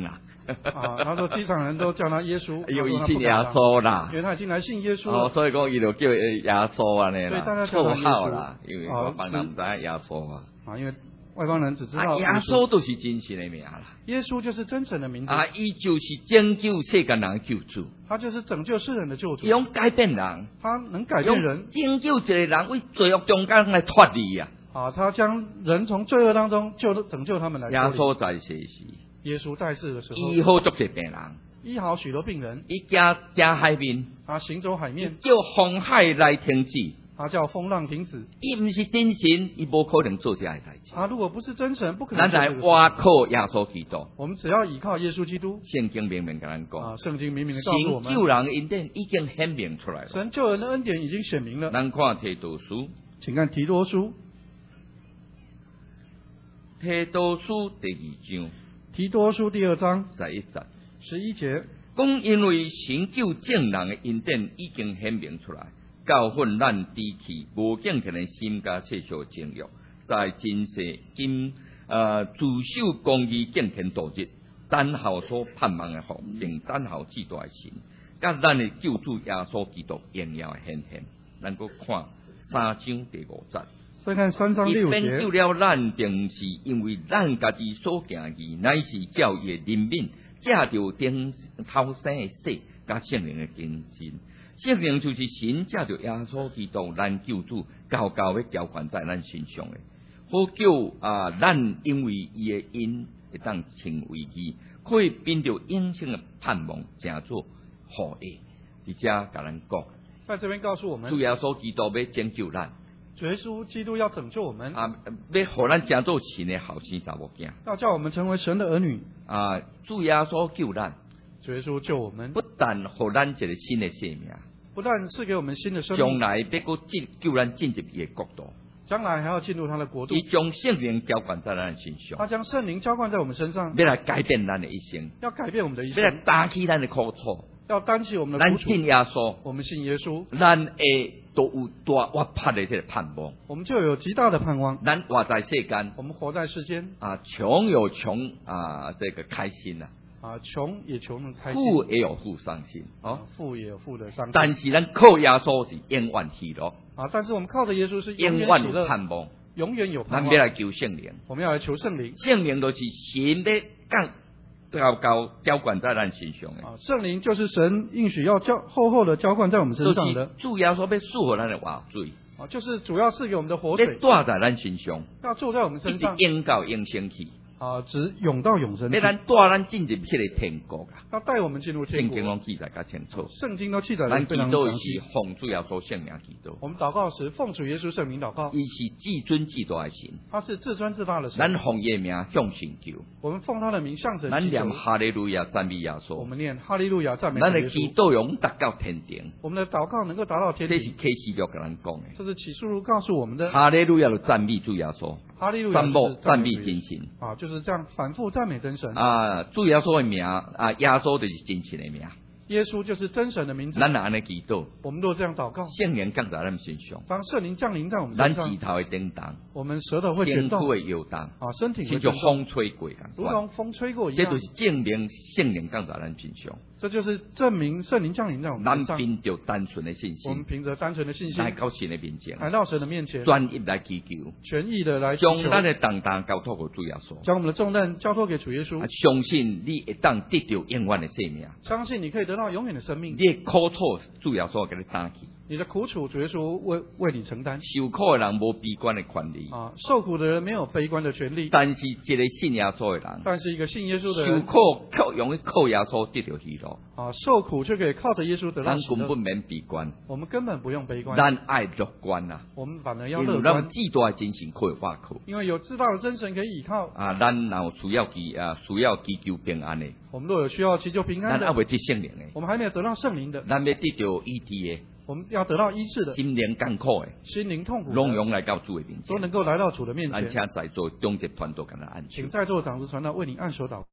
他说机场人都叫他耶稣， 因为伊信耶稣啦， 因为他已经来信耶稣了， 所以讲伊就叫耶稣安尼啦，绰号啦，因为外邦人唔知耶稣啊， 因为外邦人只知道耶稣都是真神的名啦， 耶稣就是真神的名字伊就是拯救世间人的救主， 他就是拯救世人的救主， 用改变人， 他能改变人， 拯救一个人为罪恶中间来脱离啊。 他将人从罪恶当中拯救他们来脱离。 耶稣在世时， 耶稣在世的时候， 医好足多病人， 医好许多病人。 伊行海面， 他行走海面， 叫风海来停止。 他叫风浪停止。 伊唔是真神，伊无可能做这样的代志。 他如果不是真神，不可能做咱来这个事。 倚靠耶稣基督。 我们只要倚靠耶稣基督。 圣经明明跟咱讲， 圣经明明的告诉我们， 神救人的恩典已经显明出来了。 神救人的恩典已经显明了。 咱看提多书， 请看提多书。 提多书第2章， 提多书第2章 11节 ，11节， 讲因为神救正人的恩典已经显明出来，教训咱低气无敬虔的心加世俗情欲，在今世自守公义敬虔度日，等候所盼望的福，并等候至大的神，甲咱的救主耶稣基督荣耀的显现。咱搁看3章第5节。 再看3章6节， 伊免救了咱，并是因为咱家己所行义，乃是照伊的怜悯，借着顶头生的死，甲圣灵的更新。圣灵就是神借着耶稣基督咱救主，高高的浇灌在咱身上的。好叫咱因为伊的恩，会当成为义，可以凭着永生的盼望，成做好的。而且甲咱讲， 在这边告诉我们， 主耶稣基督要拯救咱。 主耶稣基督要拯救我们要互咱成做神的后生查某囝， 要叫我们成为神的儿女主耶稣救咱， 主耶稣救我们， 不但互咱一个新的生命， 不但是给我们新的生命， 将来要搁救咱进入伊的国度， 将来还要进入他的国度。 伊将圣灵浇灌在咱身上， 他将圣灵浇灌在我们身上， 要来改变咱的一生， 要改变我们的一生， 要来担起咱的苦楚， 要担起我们的苦楚。 咱信耶稣， 我们信耶稣， 咱会都有大活泼的这个盼望， 我们就有极大的盼望。 咱活在世间， 我们活在世间穷有穷这个开心穷也穷的开心， 富也有富伤心富也有富的伤心。 但是咱靠耶稣是永远喜乐但是我们靠着耶稣是永远有盼望， 永远有盼望。 咱要来求圣灵， 我们要来求圣灵。 圣灵就是神的浇灌在咱身上的圣灵就是神应许要厚厚的浇灌在我们身上的。 主耶稣要赐给咱的活水就是主要赐给我们的活水， 要住在咱身上， 要住在我们身上， 一直永到永生去直永到永生去， 要咱带咱进入迄个天国要带我们进入天国。 圣经拢记载较清楚， 圣经都记载得咱非常祈祷详细。 是奉主耶稣圣名祈祷， 我们祷告时奉主耶稣圣名祷告， 伊是至尊至大的神， 他是至尊至大的神。 咱奉伊的名向神求， 我们奉他的名向神咱祈求。 念哈利路亚赞美耶我稣， 们念哈利路亚赞美主咱的耶稣。 祈祷用达到天庭， 我们的祷告能够达到天庭， 这是启示录跟咱讲的。 这是启示录告诉我们的。 哈利路亚就赞美主耶稣， 哈利路亚就是赞美主耶真神稣就是这样反复赞美真神。 主耶稣的名耶稣就是真神的名， 耶稣就是真神的名字。 咱若安尼祈祷， 我们若这样祷告， 圣灵降在咱身上， 当圣灵降临在我们咱身上， 舌头会震动， 我们舌头会身躯卷动， 会摇动， 身体会亲像震动， 风吹过如同风吹过一样。 这就是证明圣灵降在咱身上， 这就是证明圣灵降临在我们咱身上。 凭着单纯的信我们心， 凭着单纯的信心来到神的面前， 来到神的面前， 专一来祈求， 全意的来祈求， 将咱的重担交托给主耶稣， 将我们的重担交托给主耶稣， 相信你会当得到永远的生命， 相信你可以得到永远的生命。 你的苦楚主耶稣给你担起。 你的苦楚，主耶稣为你承担。 受苦的人无悲观的权利受苦的人没有悲观的权利。 但是一个信耶稣的人， 但是一个信耶稣的受人， 苦容易靠耶稣得到喜乐。 受苦却可以靠着耶稣得到咱喜乐。 根本免悲观， 我们根本不用悲观， 咱爱乐观我们反而要因为咱乐观， 至大的真神可以挖苦。 因为有至大的真神可以倚靠。 咱若需要祈求平安的， 我们若有需要祈求平安的， 咱还未得圣灵的， 我们还没有得到圣灵的， 咱要得到医治的， 我们要得到医治的， 心灵艰苦的， 心灵痛苦的拢用来到主的面前， 都能够来到主的面咱前。 请在座中间团队跟他安全请。在座的长子传道为你按手祷告。